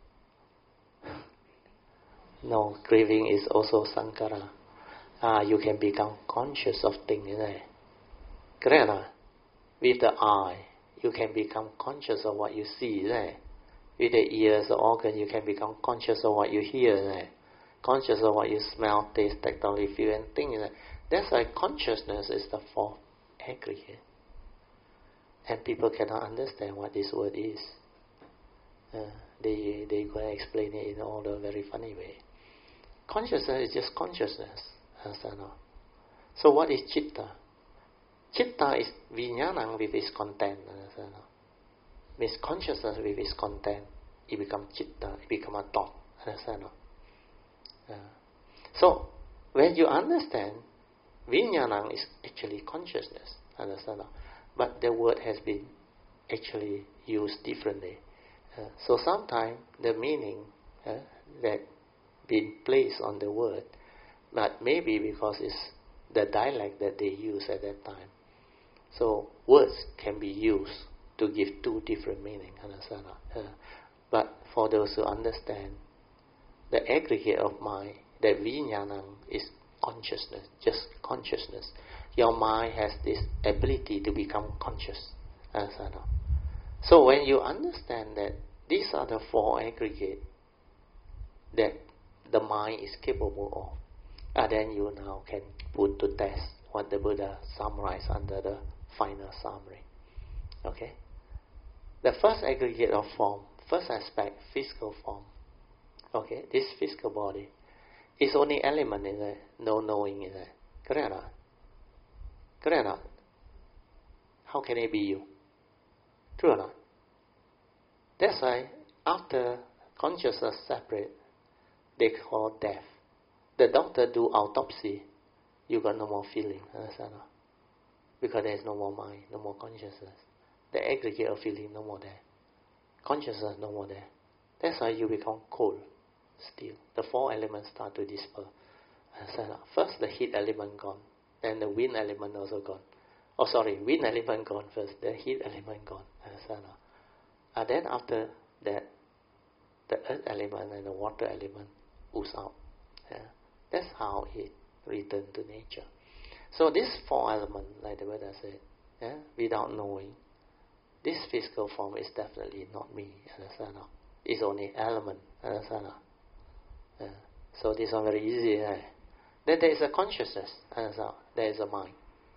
No, grieving is also sankhara. You can become conscious of things, isn't it? Correct? With the eye, you can become conscious of what you see, isn't it? With the ears, the organ, you can become conscious of what you hear, isn't it? Conscious of what you smell, taste, tactile, feel, and think, isn't it? That's why consciousness is the fourth aggregate. And people cannot understand what this word is. They go and explain it in all the very funny way. Consciousness is just consciousness. So what is chitta? Chitta is vijnana with its content. Means consciousness with its content. It becomes chitta, it becomes a thought. So when you understand, vijnana is actually consciousness. But the word has been actually used differently. So sometimes the meaning that been placed on the word, but maybe because it's the dialect that they use at that time. So words can be used to give two different meanings. But for those who understand, the aggregate of mind, that vijnana is consciousness, just consciousness. Your mind has this ability to become conscious. So when you understand that these are the four aggregates that the mind is capable of, then you now can put to test what the Buddha summarized under the final summary. Okay? The first aggregate of form, first aspect, physical form. Okay, this physical body is only element in there, no knowing in there. Correct or not? Correct or not? How can it be you? True or not? That's why after consciousness separate, they call death. The doctor do autopsy, you got no more feeling. Understand? Because there is no more mind, no more consciousness. The aggregate of feeling no more there. Consciousness no more there. That's why you become cold, still. The four elements start to disperse. First the heat element gone, then the wind element also gone. Wind element gone first, the heat element gone. And then after that, the earth element and the water element ooze out. That's how it returned to nature. So this four elements, like the Buddha said, without knowing, this physical form is definitely not me. It's only element. So this one very easy. Then there is a consciousness. There is a mind.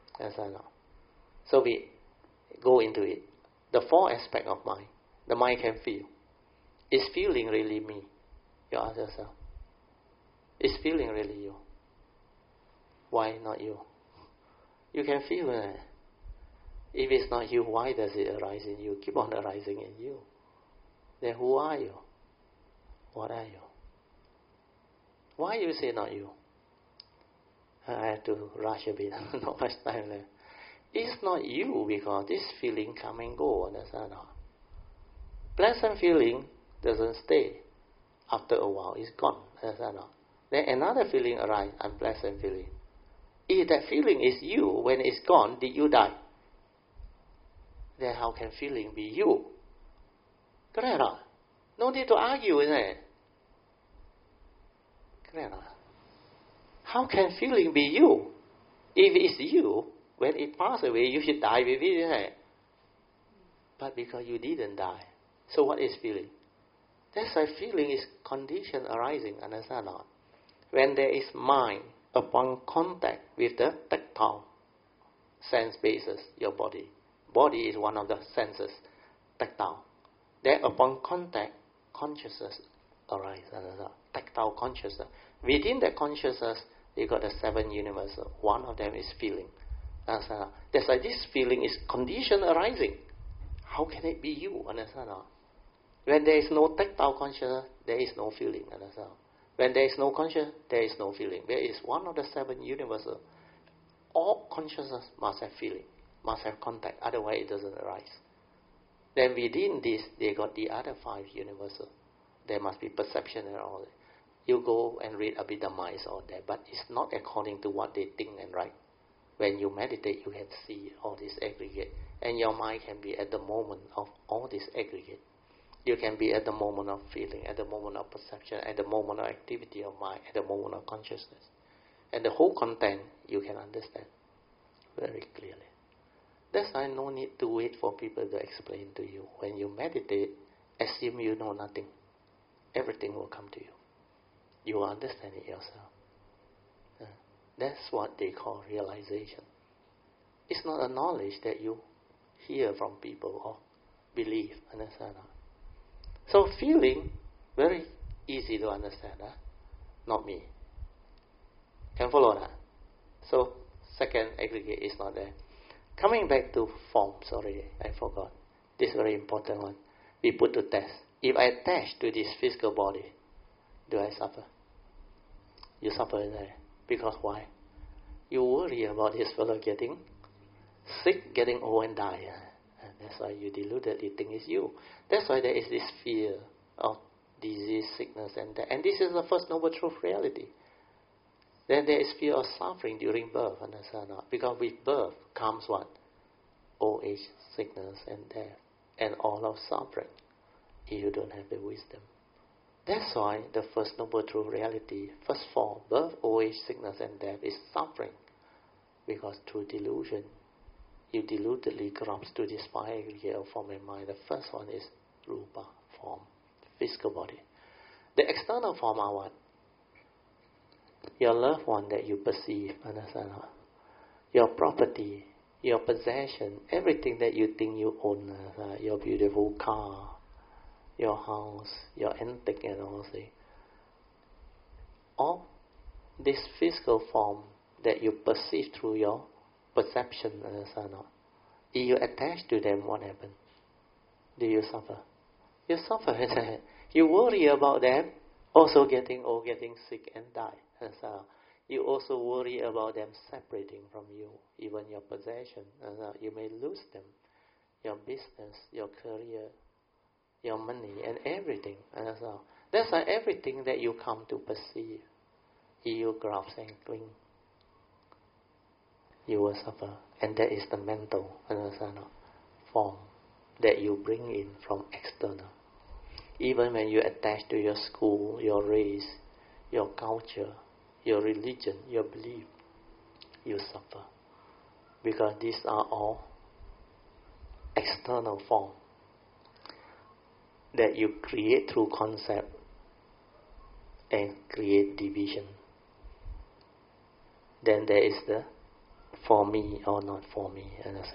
So we go into it. The four aspects of mind. The mind can feel. Is feeling really me? You ask yourself. Is feeling really you? Why not you? You can feel it. If it's not you, why does it arise in you? Keep on arising in you. Then who are you? What are you? Why you say not you? I have to rush a bit. Not much time left. It's not you because this feeling come and go. Understand? Pleasant feeling doesn't stay. After a while, it's gone. Understand? Then another feeling arises, unpleasant feeling. If that feeling is you, when it's gone, did you die? Then how can feeling be you? Correct or not? No need to argue, isn't it? Correct or not? How can feeling be you? If it's you, when it passes away, you should die with it, isn't it? But because you didn't die, so what is feeling? That's why feeling is condition arising, understand or not? When there is mind upon contact with the tactile sense basis, your body. Body is one of the senses. tactile. Then upon contact, consciousness arises. Tactile consciousness. Within that consciousness, you got the 7 universal. One of them is feeling. That's why this feeling is condition arising. How can it be you? Understand? When there is no tactile consciousness, there is no feeling. Understand? When there is no consciousness, there is no feeling. There is one of the 7 universal. All consciousness must have feeling, must have contact, otherwise it doesn't arise. Then within this, they got the other 5 universal. There must be perception and all that. You go and read Abhidhamma, is all there, but it's not according to what they think and write. When you meditate, you can see all this aggregate, and your mind can be at the moment of all this aggregate. You can be at the moment of feeling, at the moment of perception, at the moment of activity of mind, at the moment of consciousness. And the whole content you can understand very clearly. That's why no need to wait for people to explain to you. When you meditate, assume you know nothing. Everything will come to you. You will understand it yourself. That's what they call realization. It's not a knowledge that you hear from people or believe. Understand? So feeling, very easy to understand. Not me. Can follow that? So second aggregate is not there. Coming back to form, sorry, I forgot. This is very important one. We put to test. If I attach to this physical body, do I suffer? You suffer there. Because why? You worry about this fellow getting sick, getting old and die. And that's why you deludedly think it's you. That's why there is this fear of disease, sickness and death. And this is the first noble truth reality. Then there is fear of suffering during birth, understand not? Because with birth comes what? Old age, sickness and death, and all of suffering, if you don't have the wisdom. That's why the first noble truth reality, first four, birth, old age, sickness and death, is suffering. Because through delusion, you deludedly grasp to this five aggregate of form and mind. The first one is rupa, form, physical body. The external form are what? Your loved one that you perceive, understand? Your property, your possession, everything that you think you own, your beautiful car, your house, your antique and all things. All this physical form that you perceive through your perception, understand? If you attach to them, what happens? Do you suffer? You suffer. You worry about them, also getting old, getting sick and die. And so you also worry about them separating from you, even your possession. And you may lose them, your business, your career, your money, and everything. And so that's why everything that you come to perceive, you grasp and cling, you will suffer. And that is the mental form that you bring in from external. Even when you attach to your school, your race, your culture, your religion, your belief, you suffer. Because these are all external form that you create through concept and create division. Then there is the for me or not for me.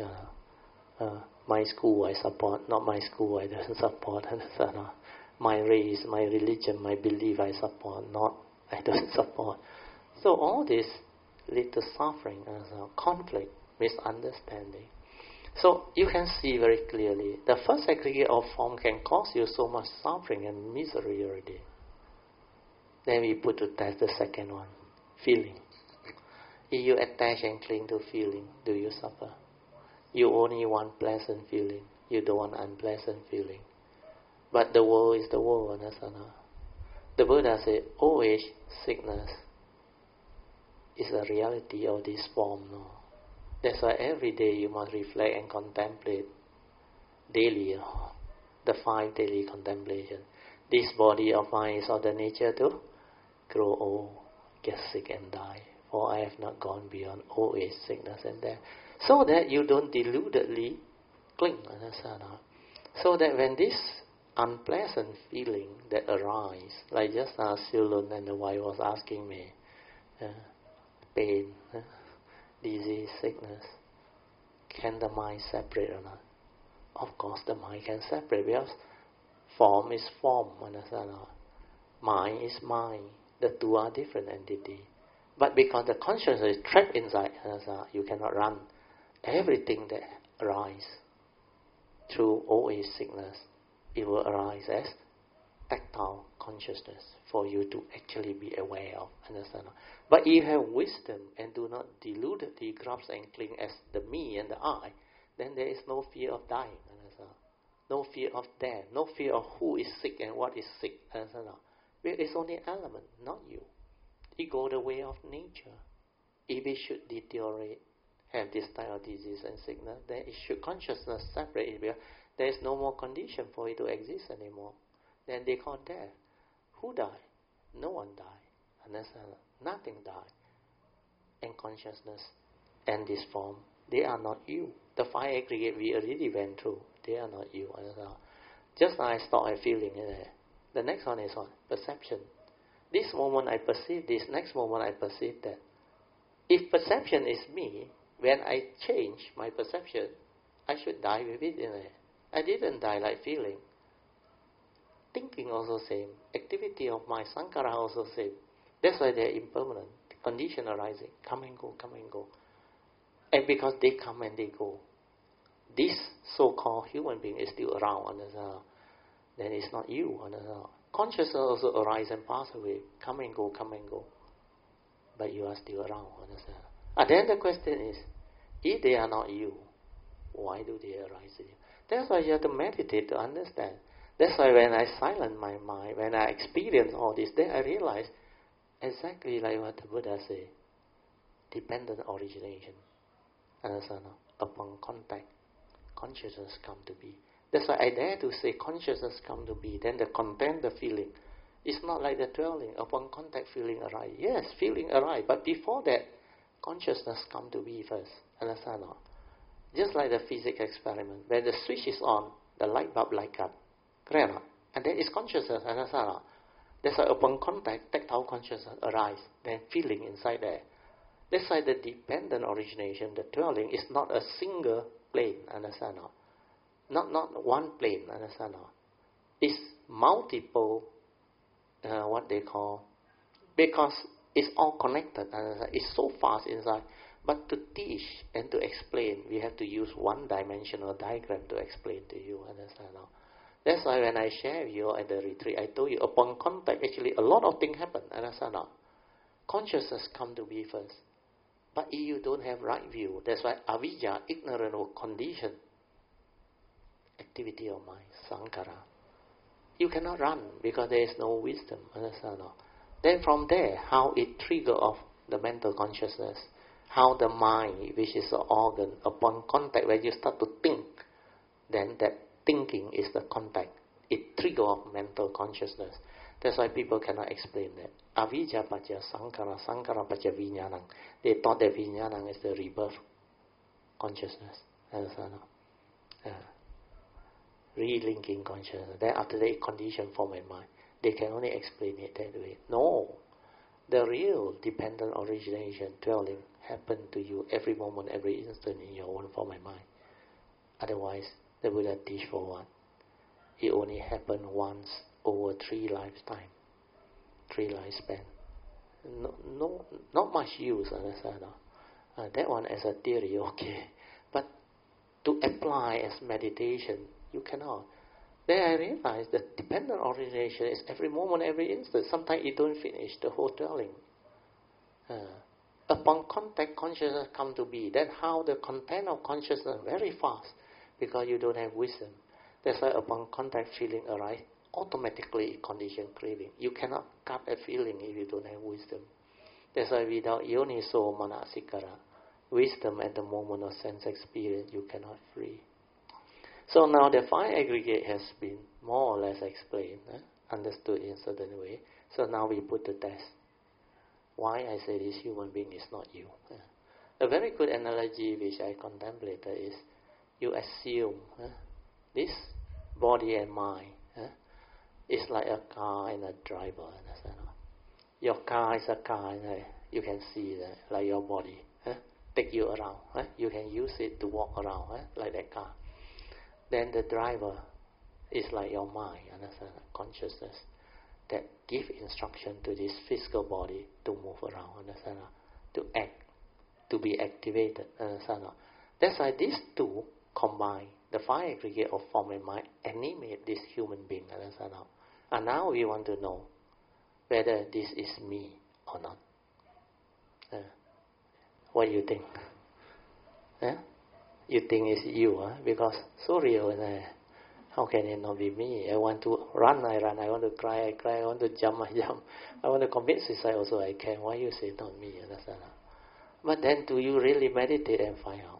My school I support, not my school I don't support. My race, my religion, my belief I support, not I don't support. So all this lead to suffering, conflict, misunderstanding. So you can see very clearly, the first aggregate of form can cause you so much suffering and misery already. Then we put to test the second one, feeling. If you attach and cling to feeling, do you suffer? You only want pleasant feeling, you don't want unpleasant feeling. But the world is the world, The Buddha said, old age, sickness is a reality of this form. No? That's why every day you must reflect and contemplate daily, the 5 daily contemplation. This body of mine is of the nature to grow old, get sick and die. For I have not gone beyond old age, sickness and death. So that you don't deludedly cling. So that when this unpleasant feeling that arise, like just now Silun and the wife was asking me, pain, disease, sickness, can the mind separate or not? Of course, the mind can separate because form is form, understand? Mind is mind. The two are different entities. But because the consciousness is trapped inside, you cannot run. Everything that arises through old age sickness, it will arise as tactile consciousness for you to actually be aware of, understand? But if you have wisdom and do not deludedly grasp and cling as the me and the I, then there is no fear of dying, understand? No fear of death, no fear of who is sick and what is sick, understand? It's only element, not you. It goes the way of nature. If it should deteriorate, have this type of disease and sickness, then it should consciousness separate it because there is no more condition for it to exist anymore. Then they call death. Who died? No one died. Understand? Nothing died. And consciousness and this form, they are not you. The five aggregate we already went through, they are not you. Understand? Just now I stop at feeling it. The next one is what? Perception. This moment I perceive this, next moment I perceive that. If perception is me, when I change my perception, I should die with it. I didn't die like feeling. Thinking also same. Activity of my sankhara also same. That's why they're impermanent. Condition arising. Come and go, come and go. And because they come and they go, this so-called human being is still around. Then it's not you. Consciousness also arise and pass away. Come and go, come and go. But you are still around. And then the question is, if they are not you, why do they arise in you? That's why you have to meditate to understand. That's why when I silence my mind, when I experience all this, then I realize exactly like what the Buddha said, dependent origination. Understand? Upon contact, consciousness come to be. That's why I dare to say consciousness come to be. Then the content, the feeling, it's not like the dwelling. Upon contact, feeling arise. Yes, feeling arise. But before that, consciousness come to be first. Understand? Just like the physics experiment, when the switch is on, the light bulb light up. Correct? And then it's consciousness. Understand? That's why upon contact, tactile consciousness arise. Then feeling inside there. That's why the dependent origination, the dwelling, is not a single plane. Understand? Not one plane. Understand? It's multiple, what they call, because it's all connected. It's so fast inside. But to teach and to explain, we have to use one-dimensional diagram to explain to you. Understand? That's why when I share with you at the retreat, I told you upon contact, actually a lot of things happen. Understand? Consciousness come to be first. But if you don't have right view, that's why avijja, ignorant or condition, activity of mind, sankhara. You cannot run because there is no wisdom. Understand? Then from there, how it trigger off the mental consciousness, how the mind, which is the organ, upon contact, when you start to think, then that thinking is the contact. It trigger off mental consciousness. That's why people cannot explain that. Avijja pacha sankhara, sankhara pacha vijnanam. They thought that vijnanam is the rebirth consciousness. Understand? Relinking consciousness. Then after that, condition form and mind. They can only explain it that way. No. The real dependent origination, dwelling, happen to you every moment, every instant in your own form and mind. Otherwise, the Buddha teach for what? It only happened once over 3 lifetime, 3 lifespan. No, not much use, understand? That one as a theory, okay. But to apply as meditation, you cannot. Then I realized that dependent origination is every moment, every instant. Sometimes you don't finish the whole dwelling. Upon contact, consciousness come to be. Then how the content of consciousness very fast because you don't have wisdom. That's why upon contact, feeling arise, automatically condition craving. You cannot cut a feeling if you don't have wisdom. That's why without yoniso manasikara, wisdom at the moment of sense experience, you cannot free. So now the 5 aggregate has been more or less explained, understood in a certain way. So now we put the test. Why I say this human being is not you. A very good analogy which I contemplated is you assume this body and mind is like a car and a driver. Understand? Your car is a car, and you can see that, like your body, take you around. You can use it to walk around, like that car. Then the driver is like your mind, understand? Consciousness that give instruction to this physical body to move around, understand? To act, to be activated, understand? That's why these two combine, the five aggregate of form and mind, animate this human being, understand? And now we want to know whether this is me or not. What do you think? You think it's you, because so real, how can it not be me? I want to run, I run. I want to cry, I cry. I want to jump, I jump. I want to commit suicide also, I can. Why you say not me? Understand? But then do you really meditate and find out?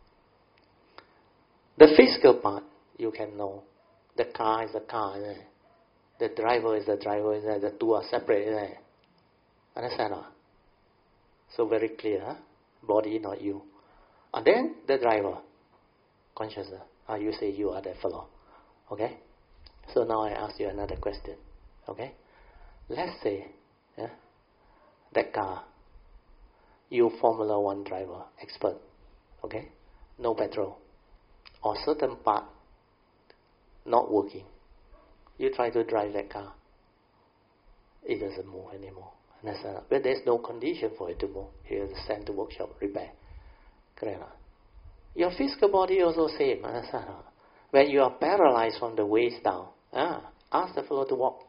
The physical part, you can know. The car is the car, the driver is the driver, the two are separate. Understand? So very clear, body not you. And then the driver, consciousness. You say you are that fellow. Okay? So now I ask you another question. Okay? Let's say, that car, you Formula 1 driver, expert. Okay? No petrol. Or certain part not working. You try to drive that car. It doesn't move anymore. Understand? But there's no condition for it to move. You have to send to workshop, repair. Correct? Your physical body also same. Understand? When you are paralyzed from the waist down, ask the fellow to walk.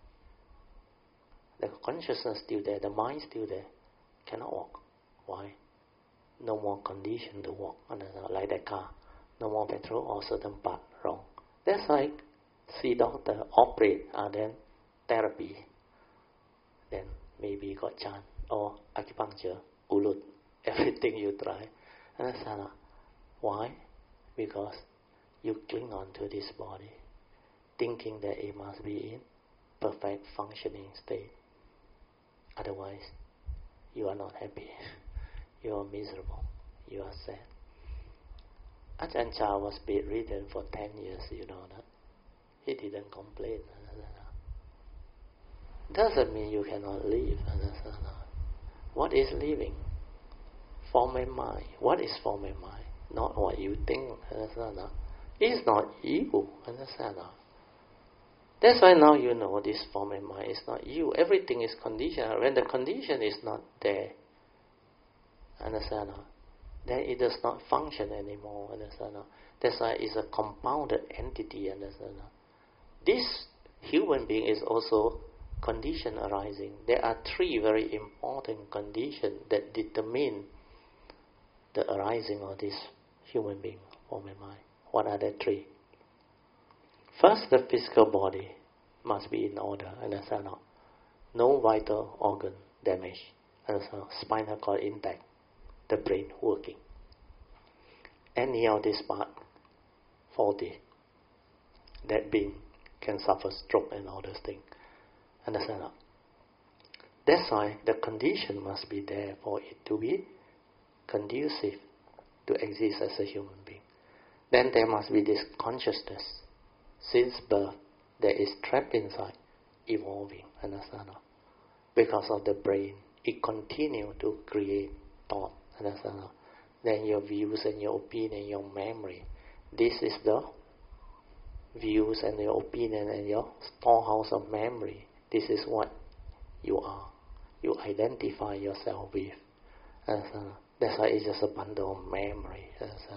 The consciousness still there, the mind still there. Cannot walk. Why? No more condition to walk. Like that car. No more petrol or certain part wrong. That's why see doctor, operate, then therapy. Then maybe got chance. Or acupuncture, ulut, everything you try. Understand? Why? Because you cling on to this body, thinking that it must be in perfect functioning state. Otherwise, you are not happy. You are miserable. You are sad. Ajahn Chah was bedridden for 10 years, you know that. He didn't complain. Doesn't mean you cannot live. What is living? Form and mind. What is form and mind? Not what you think. It's not you. Understand? That's why now you know this form and mind is not you. Everything is conditional. When the condition is not there, understand? Then it does not function anymore. Understand? That's why it's a compounded entity. Understand? This human being is also condition arising. There are three very important conditions that determine the arising of this human being, form and mind. What are the three? First, the physical body must be in order. Understand? No vital organ damage. Understand? Spinal cord intact. The brain working. Any of this part faulty, that being can suffer stroke and all those things. Understand? That's why the condition must be there for it to be conducive to exist as a human being. Then there must be this consciousness. Since birth, that is trapped inside, evolving. Understand? Because of the brain, it continues to create thought. Understand? Then your views and your opinion, your memory. This is the views and your opinion and your storehouse of memory. This is what you are. You identify yourself with. That's why it's just a bundle of memory.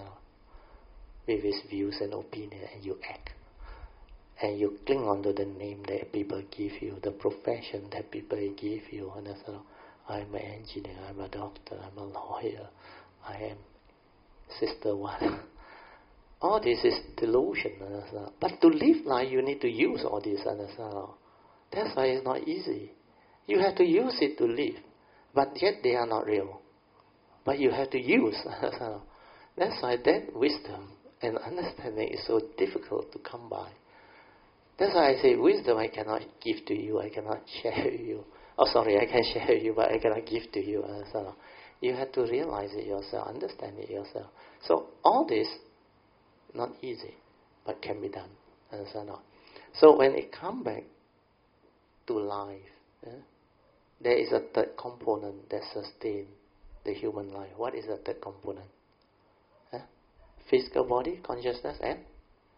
With its views and opinion, and you act. And you cling on to the name that people give you, the profession that people give you. I'm an engineer, I'm a doctor, I'm a lawyer, I am sister one. All this is delusion. But to live life, you need to use all this. That's why it's not easy. You have to use it to live. But yet they are not real. But you have to use. That's why that wisdom and understanding is so difficult to come by. That's why I say wisdom I cannot give to you, I cannot share with you. Oh, sorry, I can share with you, but I cannot give to you. You have to realize it yourself, understand it yourself. So all this, not easy, but can be done. Understand? So when it comes back to life, there is a third component that sustains the human life. What is the third component? Physical body, consciousness, and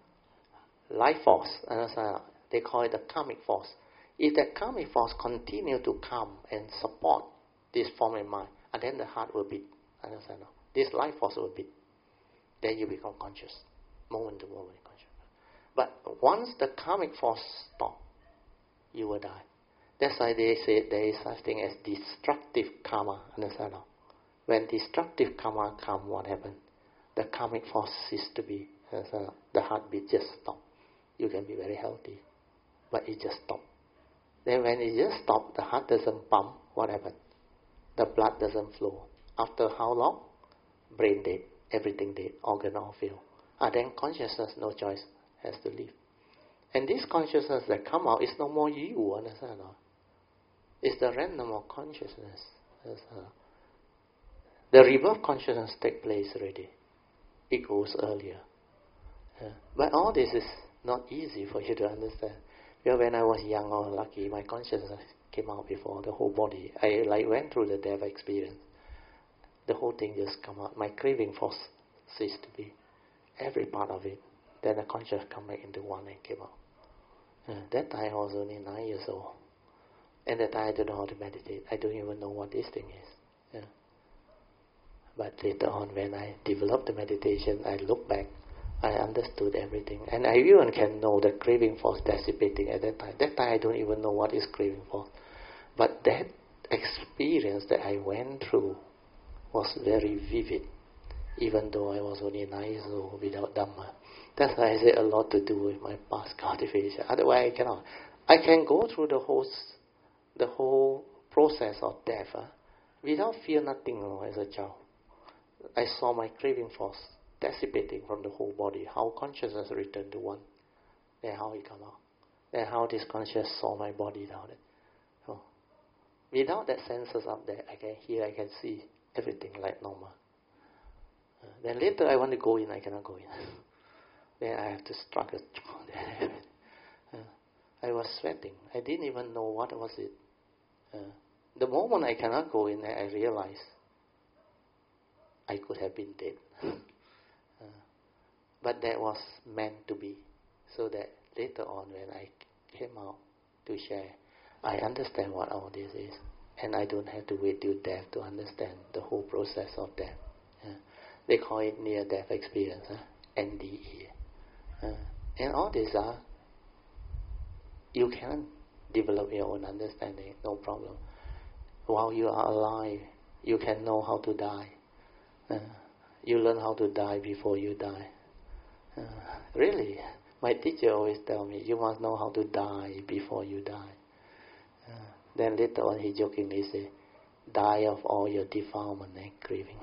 life force. They call it the karmic force. If that karmic force continue to come and support this form in mind, and then the heart will beat. Understand? This life force will beat. Then you become conscious, moment to moment conscious. But once the karmic force stops, you will die. That's why they say there is such thing as destructive karma. Understand? When destructive karma comes, what happens? The karmic force ceases to be. The heartbeat just stops. You can be very healthy, but it just stops. Then when it just stops, the heart doesn't pump, what happens? The blood doesn't flow. After how long? Brain dead, everything dead, organ all fail. Then consciousness, no choice, has to leave. And this consciousness that come out is no more you, understand? It's the random of consciousness. The rebirth consciousness take place already. It goes earlier. But all this is not easy for you to understand. Because when I was young or lucky, my consciousness came out before the whole body. I went through the death experience. The whole thing just come out. My craving force ceased to be. Every part of it. Then the consciousness come back into one and came out. That time I was only 9 years old. And that time I don't know how to meditate. I don't even know what this thing is. But later on, when I developed the meditation, I look back, I understood everything. And I even can know the craving force dissipating at that time. That time I don't even know what is craving force. But that experience that I went through was very vivid, even though I was only 9 years old without Dhamma. That's why I say a lot to do with my past cultivation. Otherwise I cannot. I can go through the whole process of death without fear nothing as a child. I saw my craving force dissipating from the whole body, how consciousness returned to one, then how it come out, then how this consciousness saw my body down there. Without that senses up there, I can hear, I can see everything like normal. Then later I want to go in, I cannot go in. Then I have to struggle. I was sweating. I didn't even know what was it. The moment I cannot go in, I realized I could have been dead. But that was meant to be. So that later on when I came out to share, I understand what all this is. And I don't have to wait till death to understand the whole process of death. They call it near-death experience, NDE. And all these are, you can develop your own understanding, no problem. While you are alive, you can know how to die. You learn how to die before you die. Really, my teacher always tell me, you must know how to die before you die. Then later on he jokingly say, die of all your defilement and craving.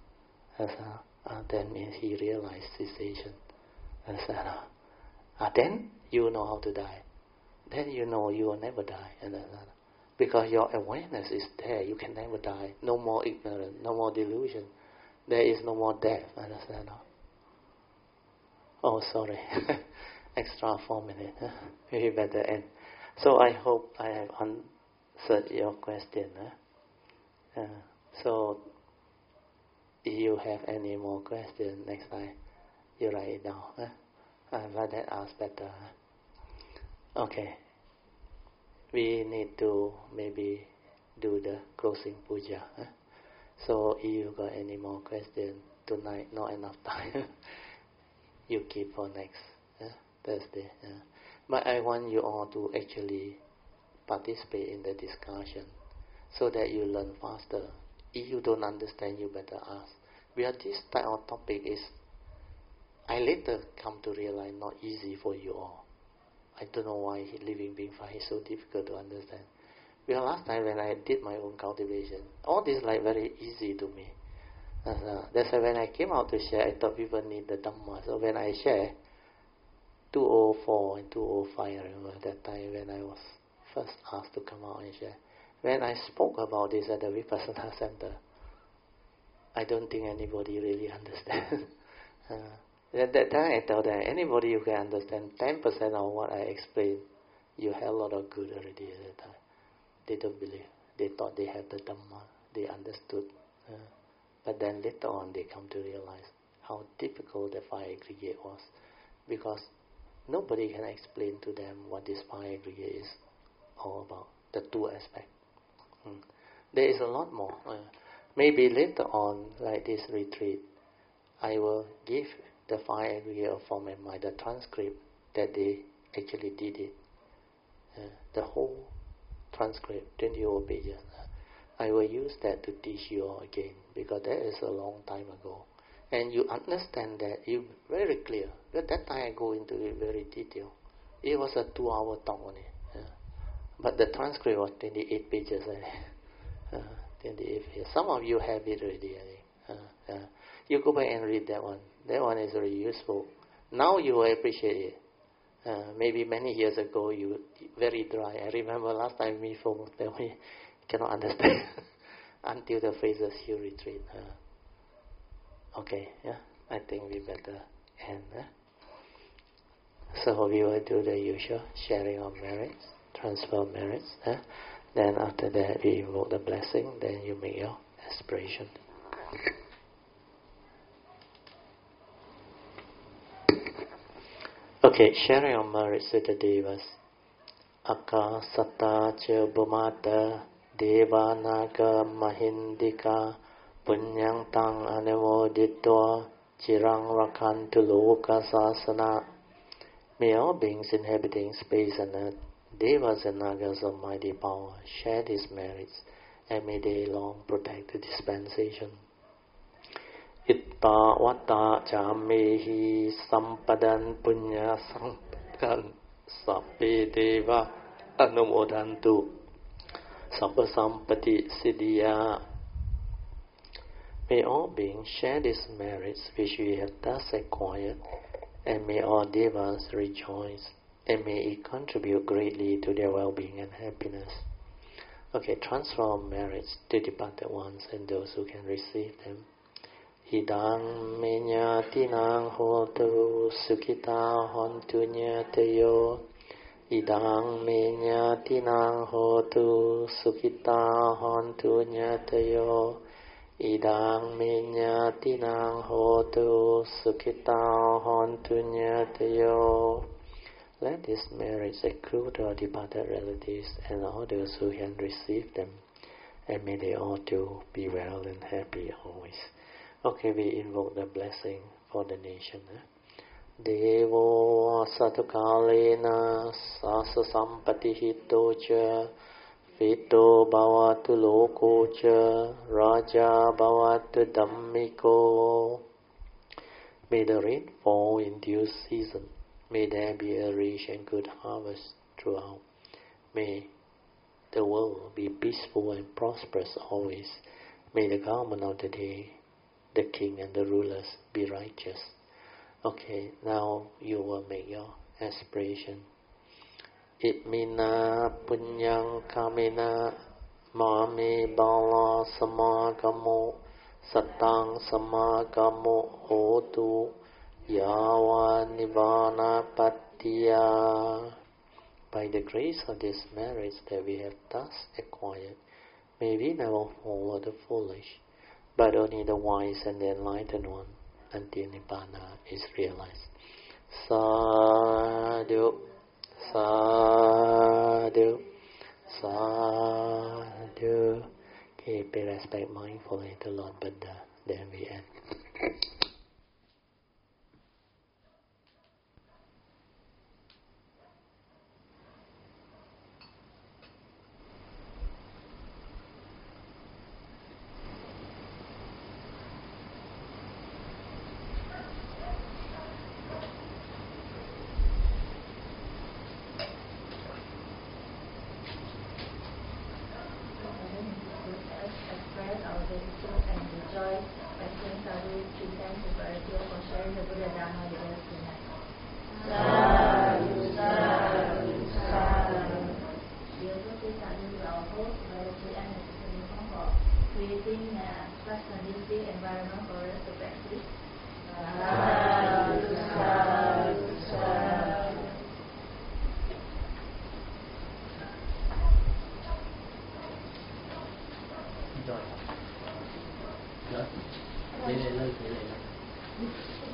That means he realized cessation. Then you know how to die. Then you know you will never die. Because your awareness is there, you can never die. No more ignorance, no more delusion. There is no more death. Understand? Oh, sorry. Extra 4 minutes. Maybe better end. So I hope I have answered your question. So if you have any more questions next time, you write it down. I'd rather ask better. Okay. We need to maybe do the closing puja. So if you got any more questions tonight, not enough time, you keep for next Thursday. But I want you all to actually participate in the discussion so that you learn faster. If you don't understand, you better ask. Because this type of topic is, I later come to realize, not easy for you all. I don't know why living being find is so difficult to understand. Because last time when I did my own cultivation, all this like very easy to me. That's why when I came out to share, I thought people need the Dhamma. So when I share, 2004 and 2005, I remember that time when I was first asked to come out and share. When I spoke about this at the Vipassana Center, I don't think anybody really understands. At that time I told them, anybody who can understand 10% of what I explained, you have a lot of good already at that time. They don't believe. They thought they had the Dhamma. They understood. But then later on they come to realize how difficult the fire aggregate was. Because nobody can explain to them what this five aggregate is all about, the two aspects. There is a lot more. Maybe later on, like this retreat, I will give the five aggregate of form and mind, the transcript that they actually did it. The whole transcript, 24 pages. I will use that to teach you all again, because that is a long time ago. And you understand that, you very clear. At that time I go into it very detailed. It was a 2-hour talk only. But the transcript was 28 pages. 28 pages. Some of you have it already. You go back and read that one. That one is very useful. Now you will appreciate it. Maybe many years ago you very dry. I remember last time me folks tell me cannot understand until the phrases you retreat. Okay, I think we better end. So we will do the usual sharing of merits, transfer of merits. Then after that we invoke the blessing. Then you make your aspiration. Okay, sharing of merits with the devas. Akka satta cha bhumata deva naga mahindika punyang tang anamoditva chirang rakantu loka sasana. May all beings inhabiting space and earth, devas and nagas of mighty power, share these merits, and may they long protect the dispensation. Itta vata chamehi sampadan punya sampan sabbe deva anumodantu sabba sampati siddhya. May all beings share these merits which we have thus acquired, and may all devas rejoice, and may it contribute greatly to their well-being and happiness. Okay, transfer of merits to departed ones and those who can receive them. Idang menyatinang hotu sukita hontu nyatayo. Idang menyatinang hotu sukita hontu nyatayo. Idang menyatinang hotu sukita hontu nyatayo. Let these merits accrue to our departed relatives and all those who can receive them, and may they all too be well and happy always. Okay, we invoke the blessing for the nation. Devo satukalena sasa sampati hito cha Vito bhavatu loko cha raja bhavatu dhammiko. May the rain fall in due season. May there be a rich and good harvest throughout. May the world be peaceful and prosperous always. May the government of the day, the king and the rulers, be righteous. Okay, now you will make your aspiration. Itmina punyang kamena mami bala samagamo satang samagamo hotu yawa nivana patiya. By the grace of these merits that we have thus acquired, may we never follow the foolish, but only the wise and the enlightened one, until Nibbana is realized. Sadhu, sadhu, sadhu. Okay, pay respect mindfully to Lord Buddha. Then we end. Rồi. Để lên.